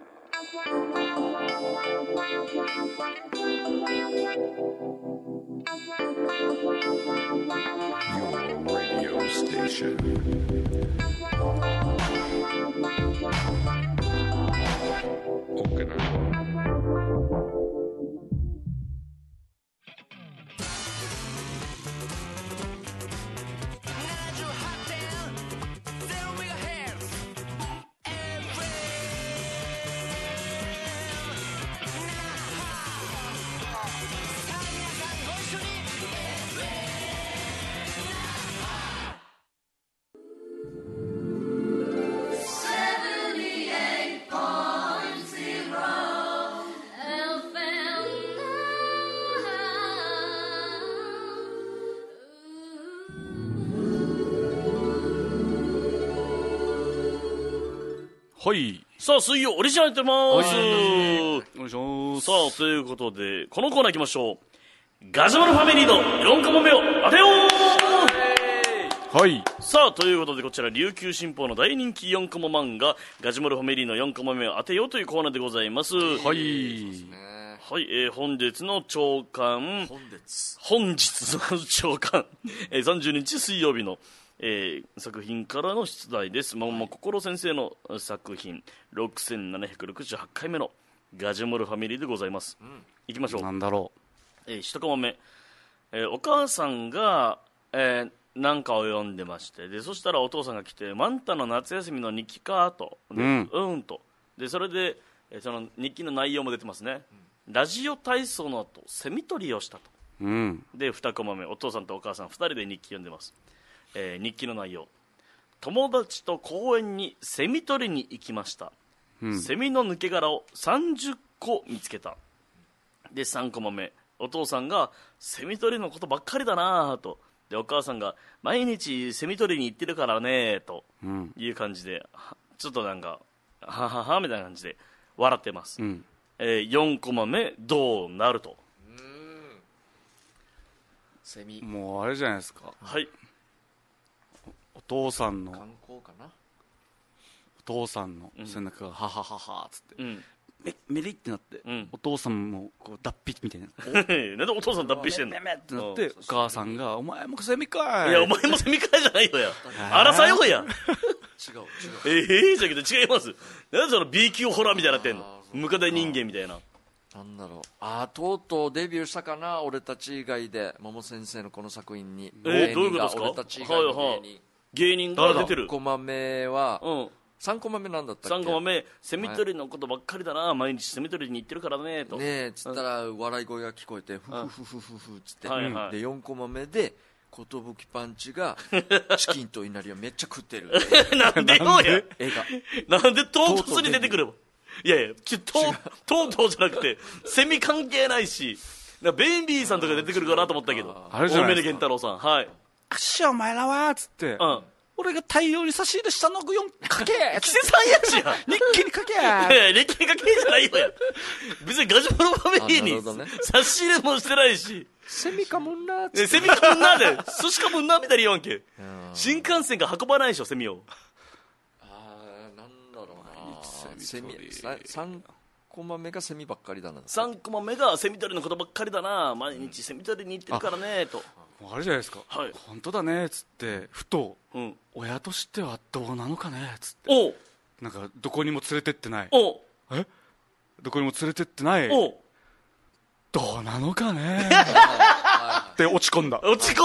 Speaker 5: Your radio station. Okinawa.
Speaker 2: はい。
Speaker 1: さあ、水曜オリジナルやってます。
Speaker 2: お願いします。
Speaker 1: さあ、ということで、このコーナー行きましょう。ガジュマルファミリーの4コマ目を当てよう。
Speaker 2: はい。
Speaker 1: さあ、ということで、こちら、琉球新報の大人気4コマ漫画、ガジュマルファミリーの4コマ目を当てようというコーナーでございます。はい。はい、本日の朝刊、本日の朝刊、30日水曜日の、作品からの出題です。心先生の作品6768回目のガジュマルファミリーでございます。いきましょう。
Speaker 2: なんだろ
Speaker 1: う。1コマ目、お母さんが、なんかを読んでまして、でそしたらお父さんが来て、マンタの夏休みの日記かと、と、でそれで、その日記の内容も出てますね。ラジオ体操の後セミ取りをしたと。で2コマ目、お父さんとお母さん2人で日記読んでます。日記の内容、友達と公園にセミ取りに行きました、セミの抜け殻を30個見つけた。で3コマ目、お父さんがセミ取りのことばっかりだなと、でお母さんが毎日セミ取りに行ってるからねという感じで、ちょっとなんかはははみたいな感じで笑ってます。4コマ目、どうなると。
Speaker 3: セミ、
Speaker 2: もうあれじゃないですか。
Speaker 1: はい、
Speaker 2: お父さんの
Speaker 3: 観光かな、
Speaker 2: お父さんの背中がハハハハっつって、メリってなって、お父さんもこう脱皮みたいな
Speaker 1: なんでお父さん脱皮してんの
Speaker 2: ってなって、お母さんがお前もセミかい、
Speaker 1: いやお前もセミかいじゃないよや、あらさよや
Speaker 3: 違う
Speaker 1: じゃけど違います。なんでその B 級ホラーみたいになってんの、ムカデ人間みたいな。
Speaker 3: なんだろう、とうとうデビューしたかな、俺たち以外で、桃先生のこの作品に。
Speaker 1: どういうことですか。
Speaker 3: 俺たち以外の
Speaker 1: 芸人が出てる。
Speaker 3: 3コマ目は、3コマ目なんだったっけ。
Speaker 1: 3コマ目、セミ取りのことばっかりだな、毎日セミ取りに行ってるからねと。
Speaker 3: ねえつったら笑い声が聞こえて、フフフフフフつって、で4コマ目で寿パンチがチキンと稲荷をめっちゃ食ってる
Speaker 1: なんでよや、
Speaker 3: 映
Speaker 1: 画なんで唐突に出てくる。いやいや、とうとうじゃなくてセミ関係ないし、ベイビーさんとか出てくるかなと思ったけど、
Speaker 2: あれじゃないですか、
Speaker 1: 大目健太郎さん、はい、
Speaker 2: あっしゃお前らはっつって、俺が大量に差し入れしたの4かけ
Speaker 1: キセさんやしや
Speaker 2: 日記にかけ
Speaker 1: 日記にかけじゃないよや、別にガジュマルファミリーに差し入れもしてないし、
Speaker 3: セミかむんな
Speaker 1: セミかむんなで寿司かむんなみたいに言わんけ。新幹線が運ばないでしょセミを。
Speaker 3: なんだろうな、セミ3コマ目がセミばっかりだな、
Speaker 1: 3コマ目がセミ取りのことばっかりだな、毎日セミ取りに行ってるからねと。
Speaker 2: あれじゃないですか、本当だねっつってふと、親としてはどうなのかねっつって、なんかどこにも連れてってない、どこにも連れてってない、どうなのかねって落ち込んだ。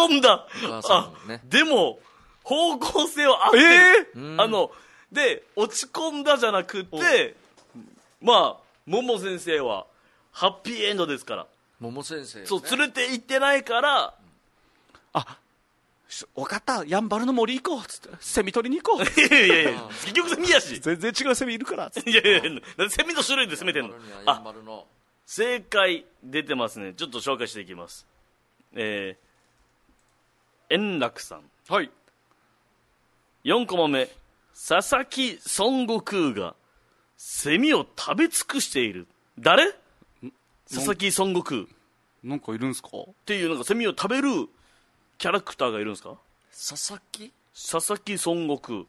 Speaker 1: でも方向性はあってる、で落ち込んだじゃなくて、まあ桃先生はハッピーエンドですから。
Speaker 3: 桃先生、
Speaker 1: そう連れて行ってないから、
Speaker 2: 分かった、やんばるの森行こうっつってセミ取りに行こう
Speaker 1: いや結局セミやし、
Speaker 2: 全然違うセミいるからっつって、
Speaker 1: いやセミの種類で攻めてんの。正解出てますね。ちょっと紹介していきます。円楽さん、
Speaker 2: はい、
Speaker 1: 4コマ目、佐々木孫悟空がセミを食べ尽くしている。誰？佐々木孫悟空
Speaker 2: なんかいるんすか
Speaker 1: っていう、なんかセミを食べるキャラクターがいるんですか。
Speaker 3: 佐々木
Speaker 1: 孫悟空、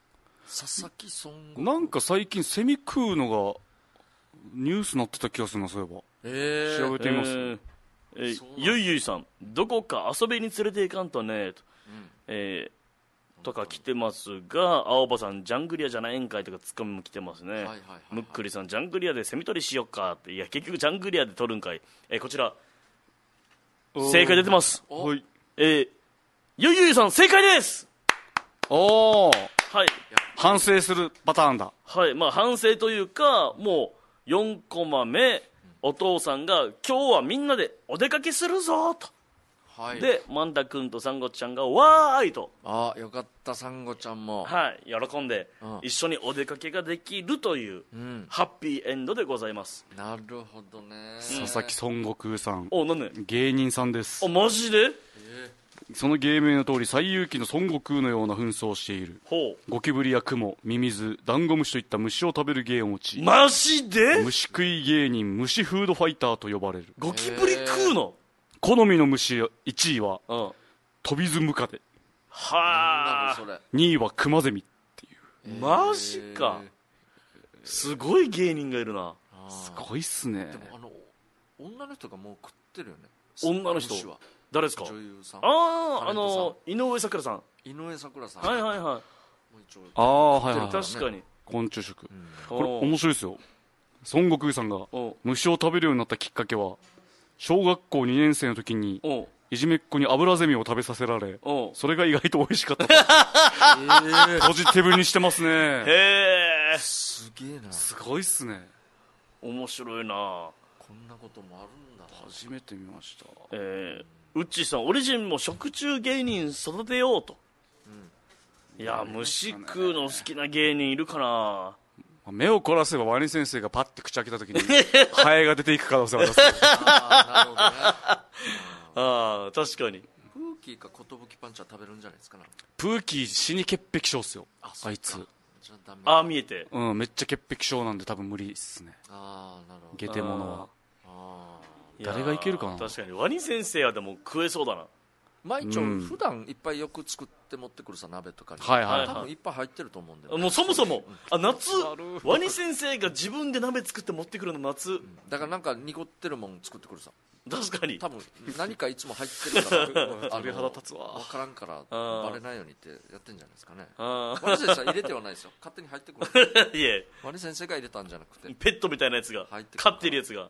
Speaker 2: なんか最近セミ食うのがニュースになってた気がするな、そういえば、調べてみます。
Speaker 1: ゆいゆいさん、どこか遊びに連れて行かんとねと、とか来てますが、青葉さんジャングリアじゃないんかいとかツッコミも来てますね。むっくりさん、ジャングリアでセミ取りしよっかって。いや結局ジャングリアで取るんかい。こちら正解出てます。ゆいゆいさん正解です。
Speaker 2: おー、
Speaker 1: はい、
Speaker 2: 反省するパターンだ。
Speaker 1: はい、まあ反省というか、もう4コマ目、お父さんが今日はみんなでお出かけするぞと、で万太君とサンゴちゃんがわーいと、
Speaker 3: よかった、サンゴちゃんも
Speaker 1: 喜んで一緒にお出かけができるというハッピーエンドでございます。
Speaker 3: なるほどね。
Speaker 2: 佐々木孫悟空さん、
Speaker 1: なんで
Speaker 2: 芸人さんです。
Speaker 1: マジで。
Speaker 2: その芸名の通り西遊記の孫悟空のような紛争をしている。
Speaker 1: ほ
Speaker 2: ゴキブリやクモ、ミミズ、ダンゴムシといった虫を食べる芸を持ち、
Speaker 1: マジで
Speaker 2: 虫食い芸人、虫フードファイターと呼ばれる。
Speaker 1: ゴキブリ食うの？
Speaker 2: 好みの虫1位は
Speaker 1: うん。
Speaker 2: トビズムカデ、
Speaker 1: は
Speaker 3: それ
Speaker 2: 2位はクマゼミっていう。
Speaker 1: マジか。すごい芸人がいるな。
Speaker 2: すごいっすね。
Speaker 3: でも女の人がもう食ってるよね。
Speaker 1: 女の人
Speaker 3: 虫は
Speaker 1: 誰ですか？
Speaker 3: 女優さん。
Speaker 1: ああ、井上咲楽さん。
Speaker 3: 井上咲楽さん。
Speaker 1: はいはいはい。
Speaker 3: もう一応
Speaker 2: ああ、はいはい。
Speaker 1: 確かに。
Speaker 2: 昆虫食。これ
Speaker 1: おー
Speaker 2: 面白いですよ。孫悟空さんが
Speaker 1: お
Speaker 2: 虫を食べるようになったきっかけは、小学校2年生の時に
Speaker 1: お
Speaker 2: いじめっ子にアブラゼミを食べさせられ、
Speaker 1: お
Speaker 2: それが意外と美味しかった。ポジティブにしてますね。
Speaker 1: へえ、
Speaker 3: すげえな。
Speaker 2: すごいっすね。
Speaker 1: 面白いな。
Speaker 3: こんなこともあるんだ。
Speaker 2: 初めて見ました。
Speaker 1: ウッチーさん、オリジンも食虫芸人育てようと。いや、虫食うの好きな芸人いるかな。
Speaker 2: 目を凝らせばワニ先生がパッて口開けた時にハエが出ていく可能性はあります。
Speaker 3: なるほどね。
Speaker 1: ああ、確かに。
Speaker 3: プーキーか寿パンチは食べるんじゃないですかな。
Speaker 2: プーキー死に潔癖症っすよ。あいつ。
Speaker 3: じゃあダメ。
Speaker 1: ああ、見えて。
Speaker 2: うん、めっちゃ潔癖症なんで多分無理っすね。
Speaker 3: ああ、なるほど。
Speaker 2: ゲテモノは。
Speaker 3: あ
Speaker 2: 誰がいけるかな。
Speaker 1: 確かにワニ先生はでも食えそうだな。
Speaker 3: まあ一応普段いっぱいよく作って持ってくるさ、鍋とかに。
Speaker 2: はいはい
Speaker 3: 多分いっぱい入ってると思うんだよね。
Speaker 1: もうそもそも、夏ワニ先生が自分で鍋作って持ってくるの夏。
Speaker 3: だからなんか濁ってるもん作ってくるさ。
Speaker 1: 確かに。
Speaker 3: 多分何かいつも入ってるから
Speaker 2: 鳥肌立つわ。
Speaker 3: 分からんからバレないようにってやってんじゃないですかね。
Speaker 1: あ
Speaker 3: ワニ先生は入れてはないですよ。勝手に入ってくる。
Speaker 1: いえ、
Speaker 3: ワニ先生が入れたんじゃなくて。
Speaker 1: ペットみたいなやつが
Speaker 3: 入ってくる
Speaker 1: 飼ってるやつが。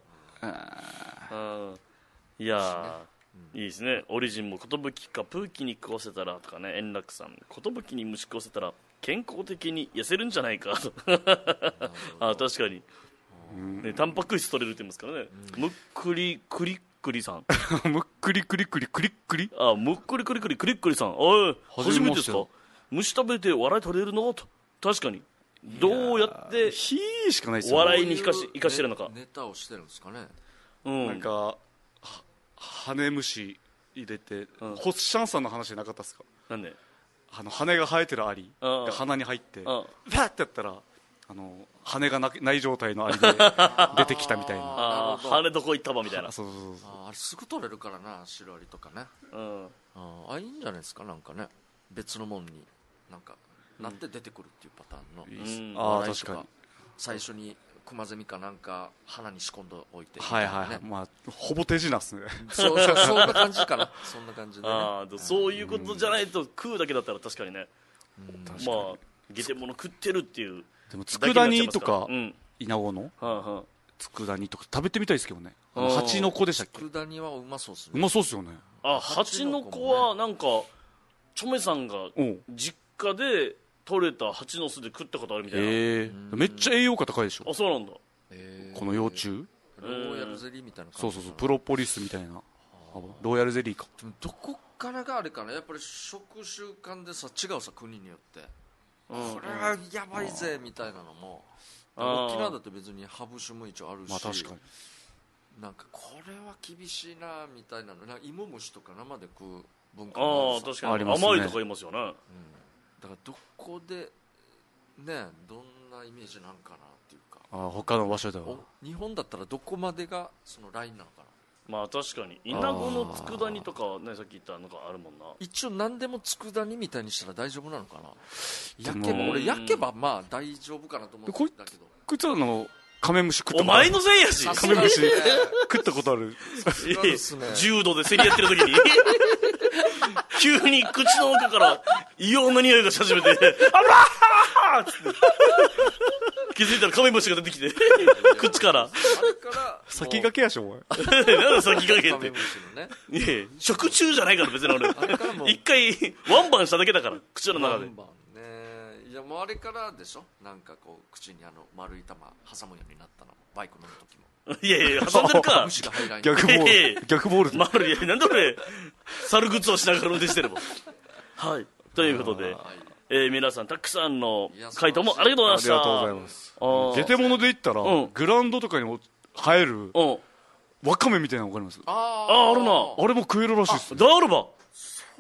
Speaker 1: いやー、いいですね。オリジンも寿かプーキに食わせたらとかね、円楽さん、寿に虫食わせたら健康的に痩せるんじゃないかと。あ、確かに、ね、タンパク質取れるって言いますからね。むっくりクリックリさん。
Speaker 2: むっくりクリクリクリックリ。
Speaker 1: あ、むっくりクリクリクリックリさん。おい、初めてですか？虫食べて笑い取れるのと。確かに。どうやって
Speaker 2: ヒーしかないですよ。
Speaker 1: 笑いに生かしてるのか。
Speaker 3: ネタをしてるんですかね。
Speaker 2: なんか羽虫入れて、ホッシャンさんの話じゃなかったですか？
Speaker 1: なんで
Speaker 2: 羽が生えてるアリが鼻に入ってパッてやったら羽がない状態のアリで出てきたみたいな。
Speaker 1: あ、羽どこ行ったばみたいな。
Speaker 2: そうそうそう。
Speaker 3: あれすぐ取れるからな、白アリとかね。あ、いいんじゃないですか。なんかね、別のもんになんかなって出てくるっていうパターンの。
Speaker 2: あ、確かに。
Speaker 3: 最初にクマゼミかなんか鼻に仕込んでおいて、
Speaker 2: はいはい、まあほぼ手品っすね。
Speaker 3: そんな感じかな。そんな感じでね。
Speaker 1: そういうことじゃないと食うだけだったら確かにね。まあゲテモノ食ってるっていう。
Speaker 2: でも佃煮とか稲子の佃煮とか食べてみたいですけどね。蜂の子でしたっけ？
Speaker 3: 佃煮はうまそうっすね。
Speaker 2: うまそうっすよね。
Speaker 1: あ、蜂の子はなんかチョメさんが実家で取れた蜂の巣で食ったことあるみたいな。
Speaker 2: めっちゃ栄養価高いでしょ。
Speaker 1: あ、そうなんだ。
Speaker 2: この幼虫
Speaker 3: ローヤルゼリーみたいな
Speaker 2: 感じ。そうそうそう、プロポリスみたいな。ローヤルゼリーか。
Speaker 3: どこからがあれかな。やっぱり食習慣でさ、違うさ、国によってこれはやばいぜみたいなのも、沖縄だと別にハブ酒も一応あるし、
Speaker 2: まあ確かに
Speaker 3: なんかこれは厳しいなみたいなの。なんか芋虫とか生で食う文化も
Speaker 1: ある。確かに甘いとか言いますよね。
Speaker 3: だからどこでね、どんなイメージなんかなっていうか。
Speaker 2: 他の場所では
Speaker 3: 日本だったらどこまでがそのラインなのかな。
Speaker 1: まあ確かにイナゴの佃煮とかね、さっき言ったのがあるもんな。
Speaker 3: 一応何でも佃煮みたいにしたら大丈夫なのかな。焼けば俺焼けばまあ大丈夫かなと思うんだけど。
Speaker 2: こいつらのカメムシ食った
Speaker 1: お前のせいやし。
Speaker 2: カメムシ食ったことある。
Speaker 1: 柔道で競り合ってる時に急に口の奥から異様な匂いがし始めて、あらーっつって気づいたらカメムシが出てきて口から
Speaker 2: 先駆けやしお前。
Speaker 1: なんで先駆けって。
Speaker 3: カメムシのね。
Speaker 1: いや食虫じゃないから別に俺一回ワンバンしただけだから口の中で。
Speaker 3: ワンバンね。いやもうあれからでしょ。なんかこう口に丸い玉挟むようになったの、バイク乗る時も。
Speaker 1: いやいや挟んでるか。
Speaker 3: 虫が入らん。
Speaker 2: 逆ボール。逆ボール。
Speaker 1: 丸い。なんで俺猿グッズをしながら運転してるもん。はい。ということで、皆さんたくさんの回答もありがとうございました。
Speaker 2: ありがとうございます。ゲテモノで言ったらグラウンドとかに生えるワカメみたいなの分かります？
Speaker 1: あるな。
Speaker 2: あれも食えるらしいっす。
Speaker 1: だあるば。
Speaker 3: そう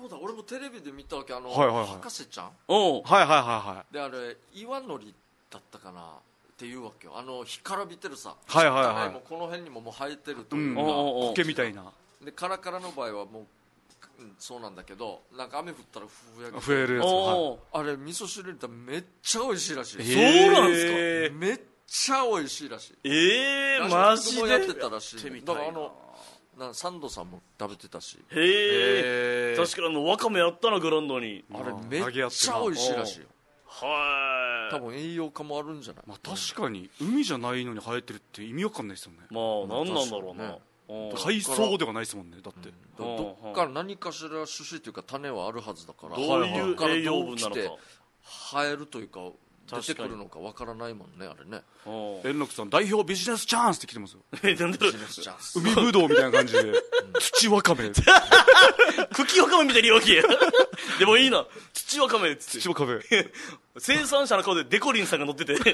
Speaker 3: そうだ、俺もテレビで見たわけ、
Speaker 2: はいはいはい
Speaker 3: 博士ちゃん
Speaker 1: おう
Speaker 2: はいはいはいはい。
Speaker 3: で、あれ岩のりだったかなっていうわけよ。干からびてるさ、
Speaker 2: はいはいはい
Speaker 3: もうこの辺にももう生えてるという
Speaker 2: うん、
Speaker 3: か、
Speaker 2: 苔みたいな。
Speaker 3: でカラカラの場合はもう、そうなんだけど、なんか雨降ったら
Speaker 2: 増えるやつ、
Speaker 1: お
Speaker 3: あれ味噌汁入れたらめっちゃ美味しいらしい、
Speaker 1: そうなんですか。
Speaker 3: めっちゃ美味しいらしい。
Speaker 1: マジ
Speaker 3: もやって
Speaker 1: で。
Speaker 3: たらしい。だからサンドさんも食べてたし、
Speaker 1: へえ。確かにワカメやったなグラウンドに。
Speaker 3: あれめっちゃ美味しいらしいよ。
Speaker 1: はい。
Speaker 3: 多分栄養価もあるんじゃない。
Speaker 2: まあ確かに海じゃないのに生えてるって意味わかんないですよね。
Speaker 1: まあ何なんだろうな。
Speaker 2: 海藻ではないですもんね、だって。
Speaker 3: どっから何かしら種子というか種はあるはずだから、
Speaker 1: どういう栄養分なのか
Speaker 3: 生えるというか出てくるのかわからないもんね、あれね。
Speaker 2: 円楽さん代表ビジネスチャンスって来てますよ。
Speaker 1: なんで
Speaker 3: ビジネスチャンス。
Speaker 2: 海ぶどうみたいな感じで土わかめ
Speaker 1: 茎わかめみたいに言うわけや。でもいいな、土わかめっつって。
Speaker 2: 土わかめ
Speaker 1: 生産者の顔でデコリンさんが乗ってて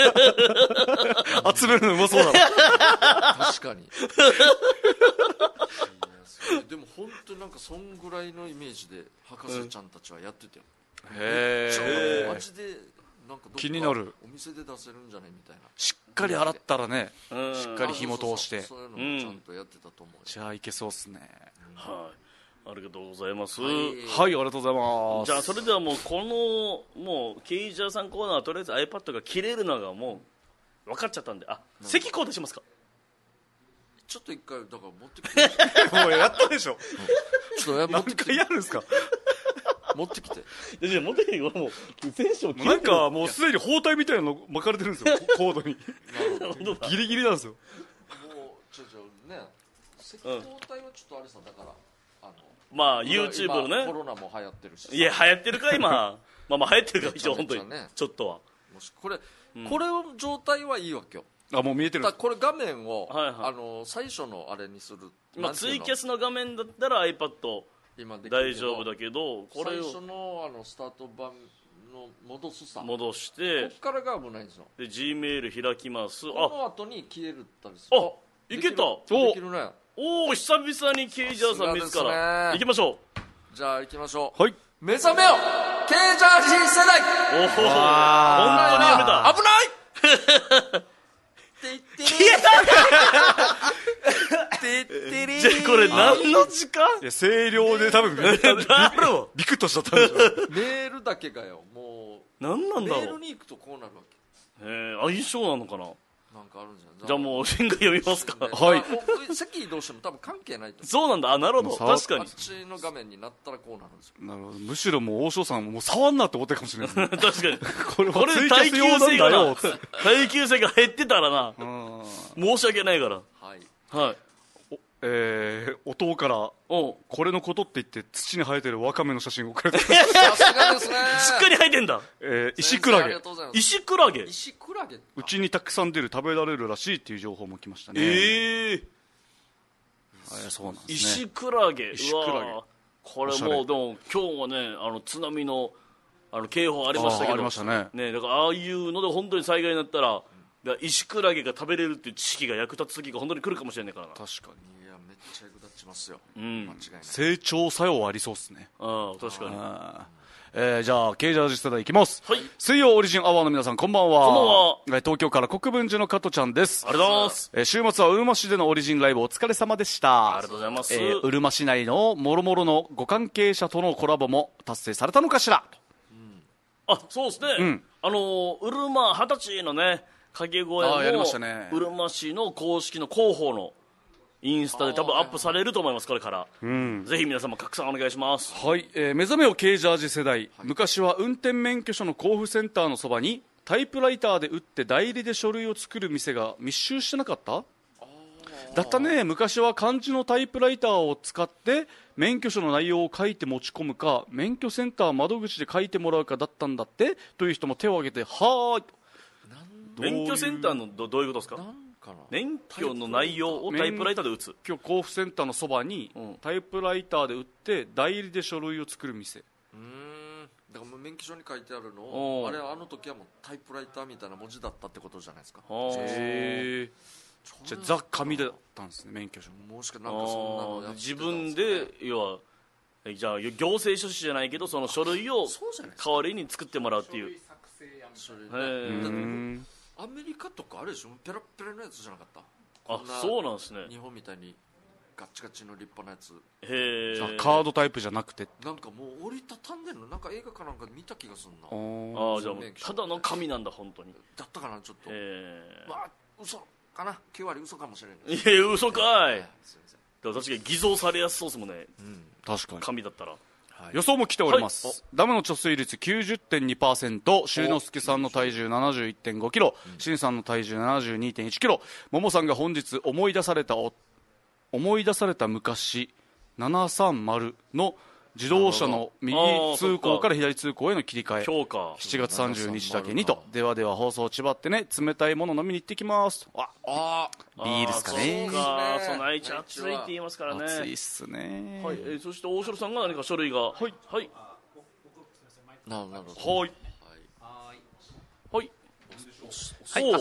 Speaker 2: 集めるのうまそうだな。
Speaker 3: 確かに。でも本当になんかそんぐらいのイメージで博士ちゃんたちはやってたよ。
Speaker 2: へえ。
Speaker 3: マジでなんかどっか
Speaker 2: 気になる。
Speaker 3: お店で出せるんじゃないみたいな。
Speaker 2: しっかり洗ったらね、
Speaker 1: うん
Speaker 2: しっかり紐通して。
Speaker 3: そういうのもちゃんとやってたと思う。
Speaker 2: じゃあいけそうっすね。
Speaker 1: はい、ありがとうございます。
Speaker 2: はい、ありがとうございます。
Speaker 1: じゃあそれではもうこのもうケイジャーさんコーナーはとりあえず iPad が切れるのがもう分かっちゃったんで、席交代しますか。
Speaker 3: ちょっと一回だから持ってきて。
Speaker 2: もうやったでしょ。
Speaker 3: ちょっと
Speaker 2: 何回やるんですか。
Speaker 3: 持ってきて。
Speaker 1: じゃあ持ってきて、もう選手を切れ
Speaker 2: なんかもうすでに包帯みたいなの巻かれてるんですよ、コードに。ギリギリなんですよ。
Speaker 3: もうね、席交代はちょっとあれさ、だから
Speaker 1: まあ YouTube のね、
Speaker 3: コロナも流行ってるし。
Speaker 1: いや流行ってるか今。まあまあ流行ってるか一応本当にちょっとは。
Speaker 3: もしこれの状態はいいわけよ。
Speaker 2: あ、もう見えてる。
Speaker 3: これ画面を
Speaker 1: はい
Speaker 3: 最初のあれにする。
Speaker 1: まあツイキャスの画面だったら iPad
Speaker 3: 今で
Speaker 1: 大丈夫だけど、これを
Speaker 3: 最初のスタート版の戻すさ、
Speaker 1: 戻して
Speaker 3: こっからが危ないんですよ。
Speaker 1: で Gmail 開きます。
Speaker 3: この後に消えるったりする。
Speaker 1: いけた。
Speaker 3: できるね。
Speaker 1: おお、久々にケイジャーさん自ら行きましょう。
Speaker 3: じゃあ行きましょう。
Speaker 2: はい。
Speaker 3: 目覚めよケイジャージ世代。
Speaker 1: おお、本当にやめた。
Speaker 3: 危ない
Speaker 1: じゃあこれ何の時間。
Speaker 2: いや声量で多分ビクッとしちゃったんでしょ。
Speaker 3: メールだけがよ、もう
Speaker 1: 何なんだろう。
Speaker 3: メールに行くとこうなるわけ。
Speaker 1: 相性なのかな。
Speaker 3: なんかあるんじゃない。
Speaker 1: じゃあもうシンが読みますか。
Speaker 2: はい。
Speaker 3: 席移動しても多分関係ないと思う。
Speaker 1: そうなんだ。なるほど。確かに。
Speaker 3: あっちの画面になったらこうなるんですよ。
Speaker 2: なるほど。むしろもう大将さんもう触んなって思ってるかもしれないですね。
Speaker 1: 確かに。
Speaker 2: これ耐久性がな。
Speaker 1: 耐久性が減ってたらな。申し訳ないから。
Speaker 3: はい。
Speaker 1: はい。
Speaker 2: 弟からこれのことって言って土に生えてるワカメの写真を送られて
Speaker 3: さすがですね。
Speaker 1: しっかり生えてんだ。
Speaker 2: 石クラゲ。
Speaker 1: 石クラゲ。
Speaker 3: 石クラゲ。
Speaker 2: うちにたくさん出る、食べられるらしいっていう情報も来ましたね。そうなんですね。
Speaker 1: 石クラゲ。
Speaker 2: 石クラゲ。
Speaker 1: これもうでも今日はね、津波の警報ありましたけど、
Speaker 2: ありましたね。
Speaker 1: ね、だからああいうので本当に災害になったら石クラゲが食べれるっていう知識が役立つ時が本当に来るかもしれないからな。
Speaker 2: 確かに。
Speaker 3: いやめっちゃ役立ちますよ。
Speaker 1: 間違い
Speaker 3: ない。
Speaker 2: 成長作用ありそうですね。
Speaker 1: 確か
Speaker 2: に。じゃあケイジャージ世代いきます。
Speaker 1: はい。
Speaker 2: 水曜オリジンアワーの皆さんこんばんは。
Speaker 1: こんばんは。
Speaker 2: 東京から国分寺の加トちゃんです。
Speaker 1: ありがとうございます。
Speaker 2: 週末はうるま市でのオリジンライブお疲れ様でした。
Speaker 1: ありがとうございます。
Speaker 2: うるま市内のもろもろのご関係者とのコラボも達成されたのかしら。
Speaker 1: そうですね。うるま20歳のね掛け声もうるま市の公式の広報のインスタで多分アップされると思います。これから、ぜひ皆様拡散お願いします。
Speaker 2: はい、目覚めよケイジャージ世代、昔は運転免許証の交付センターのそばにタイプライターで打って代理で書類を作る店が密集してなかった？だったね。昔は漢字のタイプライターを使って免許証の内容を書いて持ち込むか、免許センター窓口で書いてもらうかだったんだってという人も手を挙げて、はーい。
Speaker 1: 免許センターのどういうことですか？免許の内容をタイプライターで打つ。
Speaker 2: 免許交付センターのそばにタイプライターで打って代理で書類を作る店。
Speaker 3: だからもう免許証に書いてあるのを、あの時はもうタイプライターみたいな文字だったってことじゃないですか。
Speaker 2: へー。じゃあザ・紙だったんですね、免許証。
Speaker 3: もしかなんかそんなのやってたんですかね。
Speaker 1: 自分で要はじゃあ行政書士じゃないけどその書類を代わりに作ってもらうっていう。
Speaker 3: アメリカとかあれでしょ、ペラペラのやつじゃなかった？
Speaker 1: あ、そうなんですね。
Speaker 3: 日本みたいにガッチガチの立派なやつ。
Speaker 1: へえ。
Speaker 2: カードタイプじゃなくて、
Speaker 3: なんかもう折りたたんでるの、なんか映画かなんか見た気がするな。
Speaker 1: ああ、じゃあもうただの紙なんだ本当に。
Speaker 3: だったかな、ちょっと。まあ嘘かな、9割嘘かもしれない。
Speaker 1: いや嘘かい。すいません。でも確かに偽造されやすそうですもんね。
Speaker 2: 確かに。
Speaker 1: 紙だったら。
Speaker 2: 予想も来ております、ダムの貯水率 90.2%、 修之助さんの体重 71.5 キロ、新さんの体重 72.1 キロ、ももさんが本日思い出された昔730の自動車の右通行から左通行への切り替え、7月30日だけにと。ではでは放送ちばってね、冷たいもの飲みに行ってきますと。ビールですかね。
Speaker 1: そう内地暑いって言いますからね。
Speaker 2: 暑いっすね。
Speaker 1: はい、そして大城さんが何か書類が。はいはい
Speaker 3: なるほど。
Speaker 1: はいはい
Speaker 6: はい。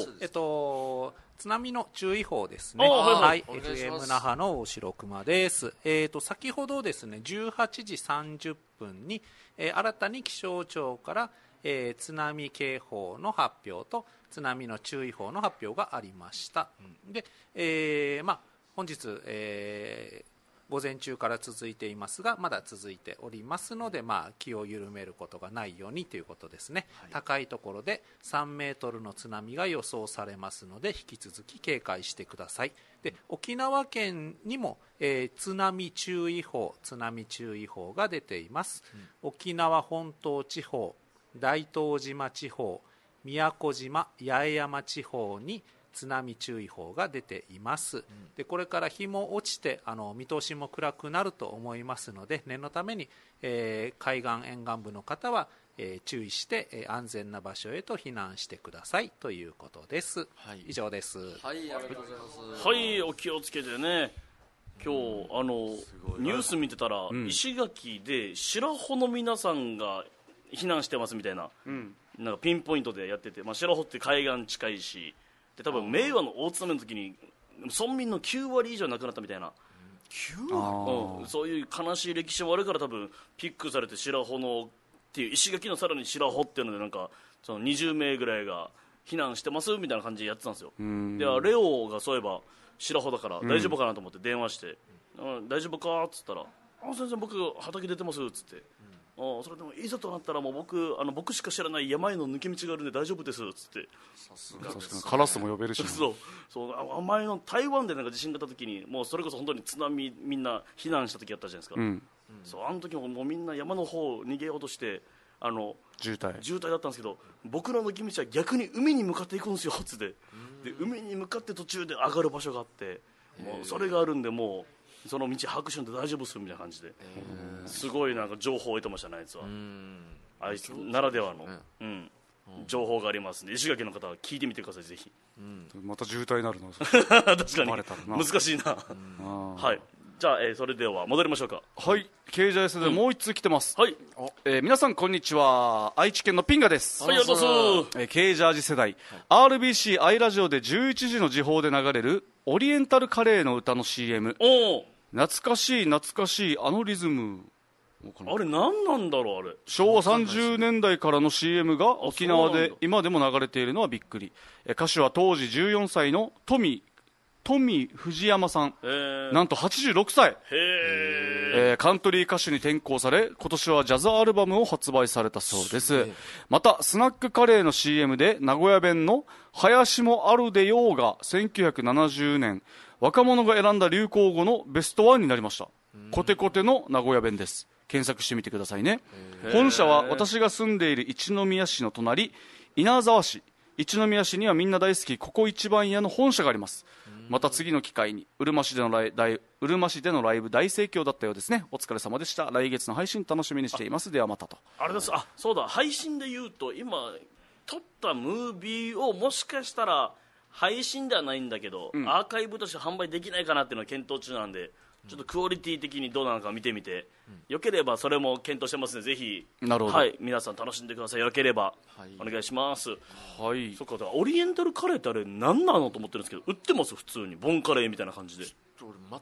Speaker 6: 津波の注意報ですね。はい、FM 那覇の大城熊です。先ほどですね、18時30分に、新たに気象庁から、津波警報の発表と津波の注意報の発表がありました。で、本日、午前中から続いていますが、まだ続いておりますので、気を緩めることがないようにということですね。高いところで3メートルの津波が予想されますので、引き続き警戒してください。で、沖縄県にも、津波注意報が出ています。沖縄本島地方、大東島地方、宮古島、八重山地方に津波注意報が出ています。で、これから日も落ちて見通しも暗くなると思いますので、念のために、海岸沿岸部の方は、注意して、安全な場所へと避難してくださいということです。以上です。
Speaker 3: はい、ありがとうございます。
Speaker 1: はい、お気をつけてね。今日ニュース見てたら、石垣で白穂の皆さんが避難してますみたいな、なんかピンポイントでやってて、白穂って海岸近いし、で多分明和の大津波の時に村民の9割以上亡くなったみたいな、そういう悲しい歴史もあるから、多分ピックされて白穂のっていう石垣のさらに白穂っていうので、なんかその20名ぐらいが避難してますみたいな感じでやってたんですよ。でレオがそういえば白穂だから大丈夫かなと思って電話して、大丈夫かっつったら、先生僕畑出てますっつって、それでもいざとなったらもう僕しか知らない山への抜け道があるんで大丈夫ですっつって。
Speaker 3: さすが
Speaker 2: カラスも呼べるし、
Speaker 1: そう前の台湾でなんか地震があった時に、もうそれこそ本当に津波みんな避難した時あったじゃないですか。そうあの時ももうみんな山の方逃げようとして渋滞だったんですけど、僕らの抜け道は逆に海に向かっていくんですよっつって、で海に向かって途中で上がる場所があって、もうそれがあるんで、もうその道把握しんで大丈夫っすみたいな感じで、すごいなんか情報を得てましたね、あいつは。あいつならではの、情報がありますんで、石垣の方は聞いてみてください、ぜひ。
Speaker 2: また渋滞になるの
Speaker 1: 確かに難しいな。はい、じゃあ、それでは戻りましょうか。
Speaker 2: はい、ケージャー S でもう一通来てます。
Speaker 1: はい、
Speaker 2: 皆さんこんにちは、愛知県のピンガです。
Speaker 1: はい、ありがとうございます。
Speaker 2: ケージャージ世代、RBC アイラジオで11時の時報で流れるオリエンタルカレーの歌の CM、懐かしいあのリズム、
Speaker 1: あれ何なんだろう。あれ
Speaker 2: 昭和30年代からの CM が沖縄で今でも流れているのはびっくり。歌手は当時14歳の富藤山さん、なんと86歳。カントリー歌手に転向され、今年はジャズアルバムを発売されたそうです。またスナックカレーの CM で名古屋弁の林もあるでようが1970年若者が選んだ流行語のベストワンになりました。コテコテの名古屋弁です。検索してみてくださいね。本社は私が住んでいる一宮市の隣、稲沢市。一宮市にはみんな大好きここ一番屋の本社があります。また次の機会にうるま市でのライブ大盛況だったようですね。お疲れ様でした。来月の配信楽しみにしています。ではまたと。
Speaker 1: あれです。そうだ、配信で言うと今撮ったムービーをもしかしたら配信ではないんだけど、アーカイブとして販売できないかなっていうのを検討中なんで、ちょっとクオリティ的にどうなのか見てみて、よければそれも検討してますので、ぜひ、はい、皆さん楽しんでください。よければお願いします。はい。そっか、だからオリエンタルカレーってあれ何なのと思ってるんですけど、売ってます普通にボンカレーみたいな感じで。
Speaker 3: 俺全く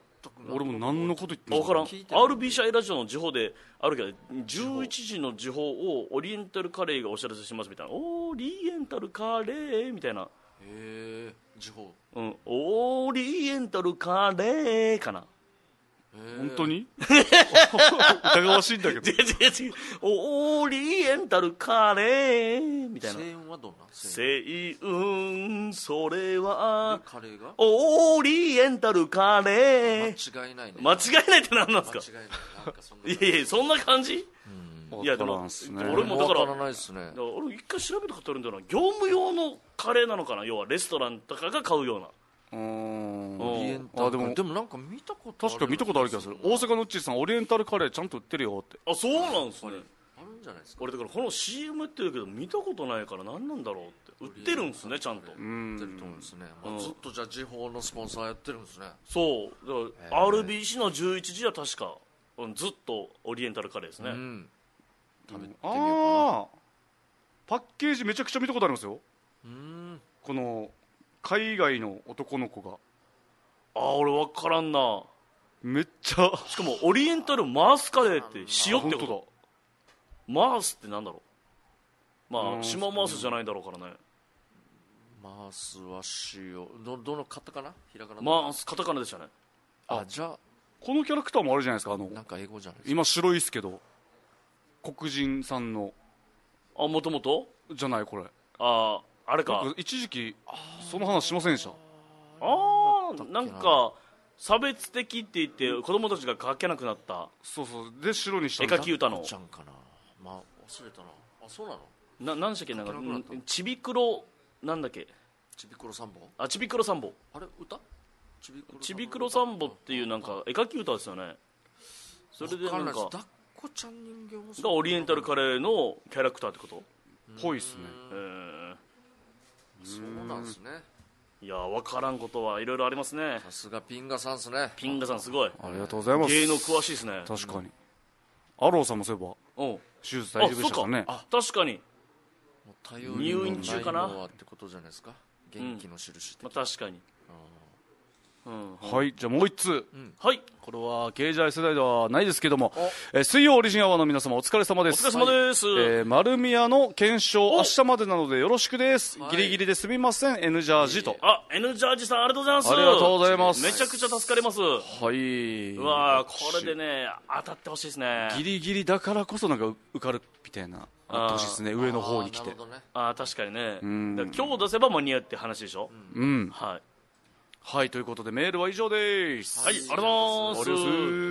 Speaker 2: 俺も何のこと言ってんの
Speaker 1: 分からん。 RBCI ラジオの時報であるけど、11時の時報をオリエンタルカレーがお知らせしますみたいな、オリエンタルカレーみたいな。
Speaker 3: へえ、時報。
Speaker 1: うん、オリエンタルカレーかな。
Speaker 2: 本当に疑わしいんだけど。
Speaker 1: 違うオリエンタルカレーみたいな。
Speaker 3: 声運はどんな？
Speaker 1: 声運、それは
Speaker 3: カレーが
Speaker 1: オリエンタルカレー。
Speaker 3: 間違いないね。
Speaker 1: 間違いないって何なんですか？
Speaker 3: 間違いない。なんかそんな。
Speaker 1: いやそんな感じ。いやでも俺もだから
Speaker 3: わからないですね。
Speaker 1: 俺一回調べたことあるんだよな。業務用のカレーなのかな、要はレストランとかが買うような。
Speaker 3: オリエンタルカレーでもなんか見たことある。
Speaker 2: 確か見たことある気がする。大阪のっちーさん、オリエンタルカレーちゃんと売ってるよって。
Speaker 1: あ、そうなんですね。
Speaker 3: あるんじゃないですか。
Speaker 1: 俺だからこの CM ってるけど見たことないから何なんだろうって。売ってるんですね、ちゃんと。売って
Speaker 3: ると思うんですね。ずっとじゃあ時報のスポンサーやってるんですね。
Speaker 1: そうだから RBC の11時は確かずっとオリエンタルカレーですね。
Speaker 3: 食べてみようかな。
Speaker 2: パッケージめちゃくちゃ見たことありますよ。この海外の男の子が。
Speaker 1: 俺分からんな。
Speaker 2: めっちゃ
Speaker 1: しかもオリエンタルマースカレーって塩ってこと。マースってなんだろう。まあ島マースじゃないだろうからね。
Speaker 3: マースは塩。どのカタカナ？ひらがな？
Speaker 1: マースカタカナでしたね。
Speaker 3: じゃあ
Speaker 2: このキャラクターもあるじゃないですか。
Speaker 3: なんか英語じゃないですか。
Speaker 2: 今白いですけど黒人さんの。
Speaker 1: もともと
Speaker 2: じゃないこれ。
Speaker 1: あれか。
Speaker 2: 一時期その話しませんでした？
Speaker 1: なんか差別的って言って子供たちが書けなくなった。
Speaker 2: そうで白にした
Speaker 1: 絵描き歌の
Speaker 3: ちゃんかな。まあ忘れたな。そうなの？
Speaker 1: なんでしたっけ。なんかちびくろなんだっけ。
Speaker 3: ちびくろサンボ。
Speaker 1: ちびくろサンボ。
Speaker 3: あれ歌？
Speaker 1: ちびくろサンボっていうなんか絵描き歌ですよね。それでなんか
Speaker 3: 抱っこちゃん人形も
Speaker 1: がオリエンタルカレーのキャラクターってこと？
Speaker 2: ぽいっすね。
Speaker 3: そうなんですね。
Speaker 1: いや分からんことはいろいろありますね。
Speaker 3: さすがピンガさんですね。
Speaker 1: ピンガさんすごい。
Speaker 2: ありがとうございます。
Speaker 1: 芸能詳しいですね。
Speaker 2: 確かに。アローさんもそういえば手術大丈夫でしたからね。
Speaker 1: 確かに
Speaker 3: 入院中かなってことじゃないですか。元気の印って。
Speaker 1: 確かに。
Speaker 2: はい、じゃあもう一通。
Speaker 1: はい、
Speaker 2: これは経済世代ではないですけども、水曜オリジンアワーの皆様お疲れ様です。
Speaker 1: お疲れ様です。
Speaker 2: 丸宮の検証明日までなのでよろしくです。ギリギリですみません。N ジャージと。
Speaker 1: N ジャージさんありがとうございます。
Speaker 2: ありがとうございます。
Speaker 1: めちゃくちゃ助かります。
Speaker 2: はい。
Speaker 1: うわこれでね当たってほしいですね。
Speaker 2: ギリギリだからこそなんか受かるみたいなあってほしいですね。上の方に来て。
Speaker 1: 確かにね。今日出せば間に合うって話でしょ。はい。
Speaker 2: はい、ということでメールは以上です。
Speaker 1: はい、ありがとうございます。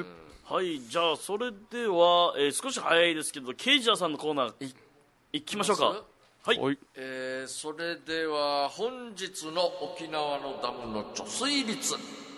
Speaker 1: はい、じゃあそれでは、少し早いですけどケイジャーさんのコーナーいきましょうか。はい、
Speaker 3: それでは本日の沖縄のダムの貯水率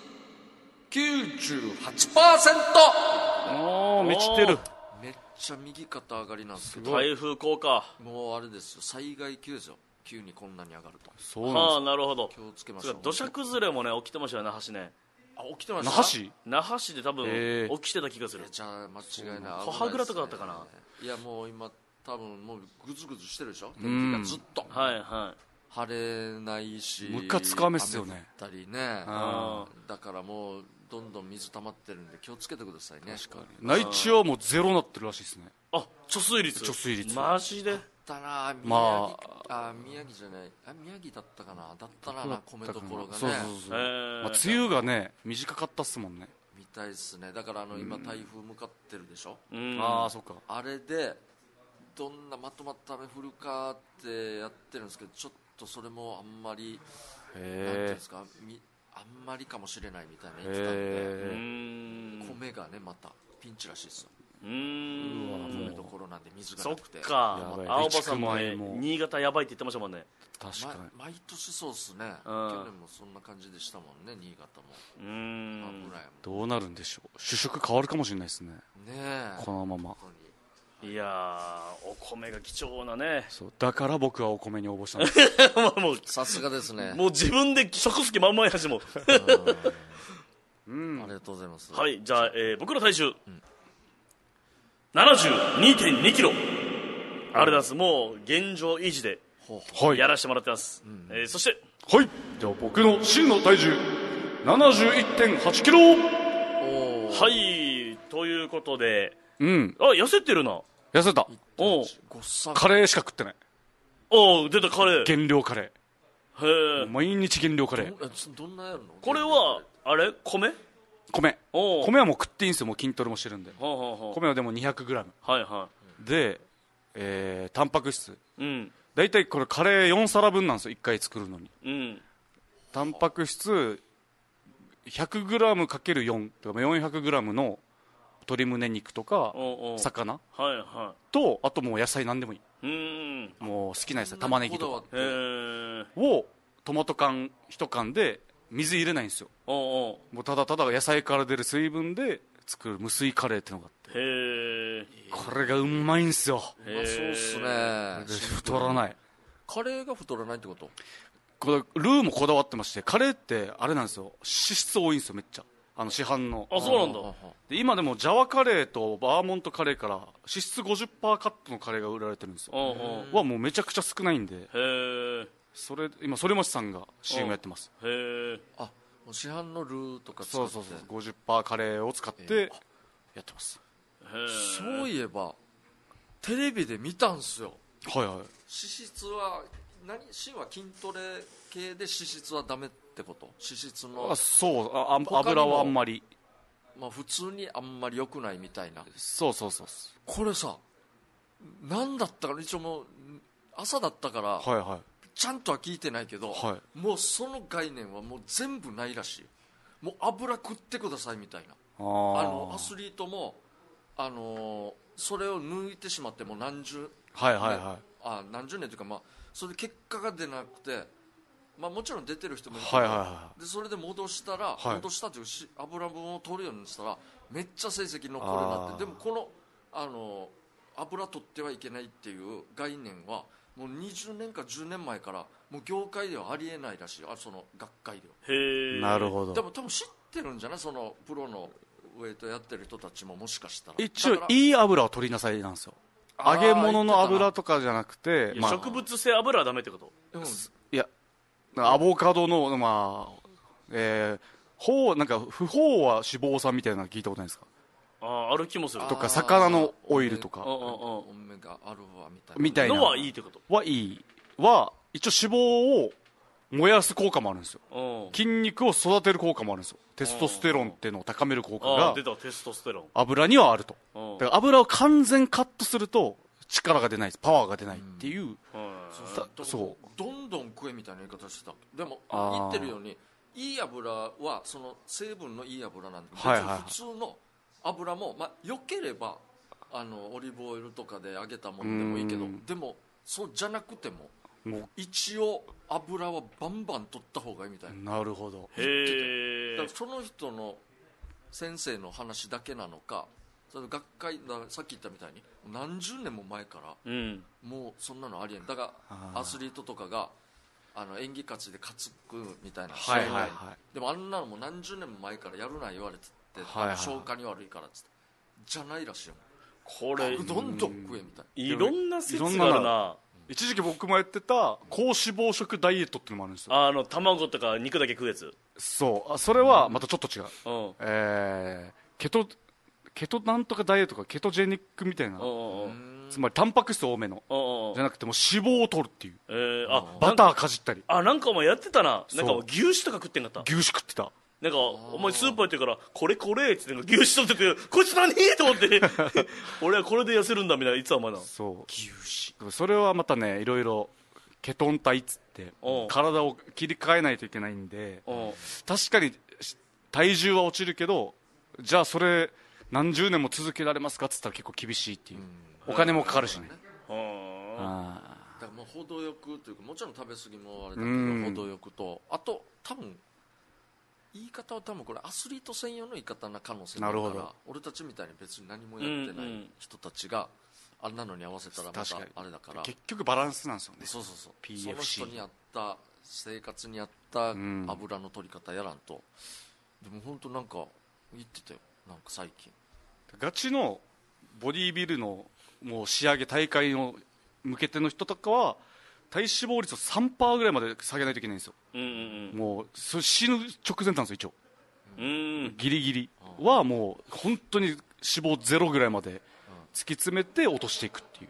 Speaker 3: 98%。
Speaker 2: 満ちてる。
Speaker 3: めっちゃ右肩上がりなんですけ
Speaker 1: ど。台風効果。
Speaker 3: もうあれですよ、災害級ですよ。急にこんなに上がると。
Speaker 2: そうなんです。
Speaker 1: なるほど。
Speaker 3: 気をつけましょう。
Speaker 1: 土砂崩れもね起きてましたよ、那覇市ね。
Speaker 3: 起きてました。
Speaker 2: 那覇
Speaker 1: 市で多分起きてた気がする。
Speaker 3: じゃあ間違いない。
Speaker 1: 母倉とかだったかな。
Speaker 3: いやもう今多分もうグズグズしてるでしょ、天気がずっと。
Speaker 1: はいはい。
Speaker 3: 晴れないし
Speaker 2: ムカつかめっすよね。
Speaker 3: 雨降ったりね。だからもうどんどん水溜まってるんで気をつけてくださいね。
Speaker 2: 確かに内地はもうゼロになってるらしいですね。
Speaker 1: 貯水率
Speaker 3: マジでだな。宮城じゃない、宮城だったかな。だったな、米どころがね。
Speaker 2: 梅雨がね短かったっすもんね。
Speaker 3: みたいですね。だから今台風向かってるでしょ。
Speaker 2: そっか。あ
Speaker 3: れでどんなまとまった雨降るかってやってるんですけど、ちょっとそれもあんまりなんていうんですか、あんまりかもしれないみたいな言ってたんで、米がねまたピンチらしいですよ。米どころなんで水がなくて。
Speaker 1: そっか。青葉さんも新潟やばいって言ってましたもんね。
Speaker 2: 確かに
Speaker 3: 毎年そうっすね。去年もそんな感じでしたもんね、新潟も。
Speaker 2: どうなるんでしょう。主食変わるかもしれないですね。このまま。
Speaker 1: いやお米が貴重なね。
Speaker 2: そうだから僕はお米に応募したんです。
Speaker 3: もうさすがですね。
Speaker 1: もう自分で食付きまんまやしも。
Speaker 3: ありがとうございます。
Speaker 1: はい、じゃあ、僕の体重、72.2 キロあれです。もう現状維持でやらせてもらってます。そして
Speaker 2: はい、じゃあ僕の真の体重 71.8 キロ。
Speaker 1: はいということで、
Speaker 2: うん
Speaker 1: あ痩せてるな。
Speaker 2: 痩せた。
Speaker 1: お
Speaker 2: カレーしか食ってない。
Speaker 1: お出たカレー。
Speaker 2: 減量カレ
Speaker 1: ー。へえ。
Speaker 2: 毎日減量カレー。
Speaker 3: どんなやるの？
Speaker 1: これはあれ米
Speaker 2: はもう食っていいんですよ。もう筋トレもしてるんで。米はでも 200g。
Speaker 1: はいはい。
Speaker 2: で、タンパク質。だいたいこれカレー4皿分なんですよ、1回作るのに。タンパク質 100g×4 とか 400g の鶏胸肉とか魚と、あともう野菜なんでもいい。もう好きな野菜、玉ねぎとかをトマト缶1缶で水入れないんですよ。もうただただ野菜から出る水分で作る無水カレーってのがあって、これがうまいんすよ。
Speaker 3: うまそうっすね。
Speaker 2: 太らない。
Speaker 3: カレーが太らないってこと？
Speaker 2: これルーもこだわってまして、カレーってあれなんですよ、脂質多いんですよ、めっちゃ。市販の。
Speaker 1: あ、そうなんだ。
Speaker 2: で今でもジャワカレーとバーモントカレーから脂質 50% カットのカレーが売られてるんですよ。はもうめちゃくちゃ少ないんで、それ今反町さんが CM やってます。
Speaker 3: あ、市販のルーとか使って。
Speaker 2: そう 50% カレーを使ってやってます。
Speaker 3: そういえばテレビで見たんすよ。
Speaker 2: はいはい。
Speaker 3: 脂質は芯は筋トレ系で脂質はダメってこと？脂質の
Speaker 2: 油はあんまり、
Speaker 3: まあ普通にあんまり良くないみたいな。
Speaker 2: そう
Speaker 3: これさ、何だったか一応もう朝だったから、ちゃんとは聞いてないけど、もうその概念はもう全部ないらしい。もう油食ってくださいみたいな。アスリートもそれを抜いてしまっても何十年というか、まあそれで結果が出なくて、まあ、もちろん出てる人もいるけど、でそれで戻したという油分を取るようにしたらめっちゃ成績残るなって。でもこの油取ってはいけないっていう概念はもう20年か10年前からもう業界ではありえないらしい。その学会では。
Speaker 2: へえ。なるほど。
Speaker 3: でも多分知ってるんじゃない、そのプロのウェイトやってる人たちも。もしかしたら
Speaker 2: 一応いい油を取りなさいなんですよ。揚げ物の油とかじゃなくて、
Speaker 1: 植物性油はダメってこと？
Speaker 2: いや、アボカドのなんか不飽和脂肪酸みたいなの聞いたことないですか？
Speaker 1: ある気もする。
Speaker 2: とか魚のオイルとか
Speaker 3: オメガアルファ
Speaker 2: みたいな
Speaker 1: のはいいってこと？
Speaker 2: はいいは一応脂肪を燃やす効果もあるんですよ。筋肉を育てる効果もあるんですよ。テストステロンっていうのを高める効果が
Speaker 1: テストステロン
Speaker 2: 油にはあると。だから油を完全カットすると力が出ない、パワーが出ないっていう。
Speaker 3: そうどんどん食えみたいな言い方してた。でも言ってるようにいい油はその成分のいい油なんで、別に普通の油も良ければオリーブオイルとかで揚げたものでもいいけど、でもそうじゃなくても一応油はバンバン取った方がいいみたいな。
Speaker 2: なるほど。
Speaker 3: へえ。だからその人の先生の話だけなのか、その学会さっき言ったみたいに何十年も前から、もうそんなのありえん。だからアスリートとかが演技勝ちで勝つみたいな試合前に、でもあんなのも何十年も前からやるな言われてて、消化に悪いからっつってじゃないらしいよ。
Speaker 1: これ
Speaker 3: どんどん食えみたい
Speaker 1: な。いろんな説があるな。
Speaker 2: 一時期僕もやってた高脂肪食ダイエットっていうのもあるんですよ。
Speaker 1: 卵とか肉だけ食うやつ。
Speaker 2: そう、それはまたちょっと違う。ケトなんとかダイエットかケトジェニックみたいな、つまりタンパク質多めのじゃなくても脂肪を取るっていう、バターかじったり。
Speaker 1: なんかお前やってたな。なんか牛脂とか食ってんかった？
Speaker 2: 牛脂食ってた。
Speaker 1: なんかお前スーパー行ってからこれって牛脂取ってて、こいつ何と思って俺はこれで痩せるんだみたいな。いつはお前な。
Speaker 2: そう牛脂。それはまたね、いろいろケトン体っつって体を切り替えないといけないんで、確かに体重は落ちるけど、じゃあそれ何十年も続けられますかっつったら結構厳しいっていう。お金もかかるしね。
Speaker 3: だからもう程よくというか、もちろん食べ過ぎもあれだけど程よくと、あと多分言い方は多分これアスリート専用の言い方な可能性があるから、俺たちみたいに別に何もやってない人たちがあんなのに合わせたらまたあれだから、
Speaker 2: 結局バランスなんですよね。
Speaker 3: そうPFC、その人に合った生活に合った油の取り方やらんと。でも本当なんか言ってたよ、なんか最近
Speaker 2: ガチのボディービルのもう仕上げ大会の向けての人とかは体脂肪率を 3% ぐらいまで下げないといけないんですよ。もうそれ死ぬ直前なんですよ一応。 ギリギリはもう本当に脂肪ゼロぐらいまで突き詰めて落としていくっていう、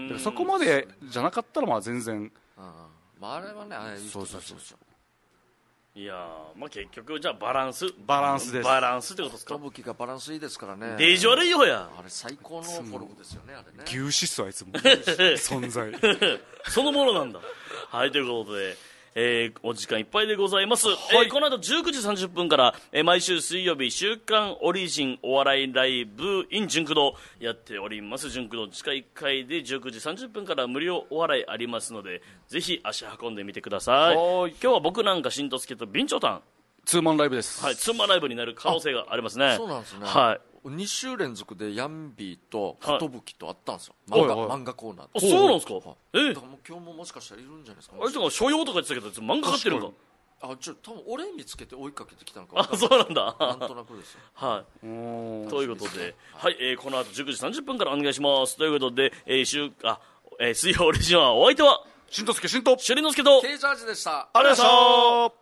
Speaker 2: だからそこまでじゃなかったらまあ全然、
Speaker 3: まあ、あれはね、いい人たちですよ。
Speaker 1: いやまあ結局じゃあバランスです。
Speaker 2: バ
Speaker 1: ランスってことですか。
Speaker 3: 飛ぶがバランスいいですからね。
Speaker 1: デージ悪いよや。
Speaker 3: あれ最高のフォルムですよね、あれね。
Speaker 2: 牛脂っすわ、いつも存在
Speaker 1: そのものなんだ。はい、ということでお時間いっぱいでございます、この後19時30分から、毎週水曜日週刊オリジンお笑いライブ in 純駆動やっております。純駆動地下1階で19時30分から無料お笑いありますので、ぜひ足運んでみてください。今日は僕なんかしんとすけと備長炭
Speaker 2: ツーマンライブです。
Speaker 1: はい、ツーマンライブになる可能性がありますね。
Speaker 3: そうなんですね。
Speaker 1: はい、
Speaker 3: 2週連続でヤンビーと寿とあったんですよ、漫画コーナーで。
Speaker 1: そうなんですか。
Speaker 3: だからもう今日ももしかしたらいるんじゃないですか。
Speaker 1: あいつが所用とか言ってたけど漫画買ってるんだ。
Speaker 3: 多分俺見つけて追いかけてきたのか。
Speaker 1: そうなんだ。
Speaker 3: なんとなくですよ。
Speaker 1: はい。ということで、はい、この後19時30分からお願いします。ということで、水曜オリジンはお相手は
Speaker 2: しんとすけしんと
Speaker 1: しゅりのすけと
Speaker 3: ケイジャージでした。
Speaker 1: ありがとうございました。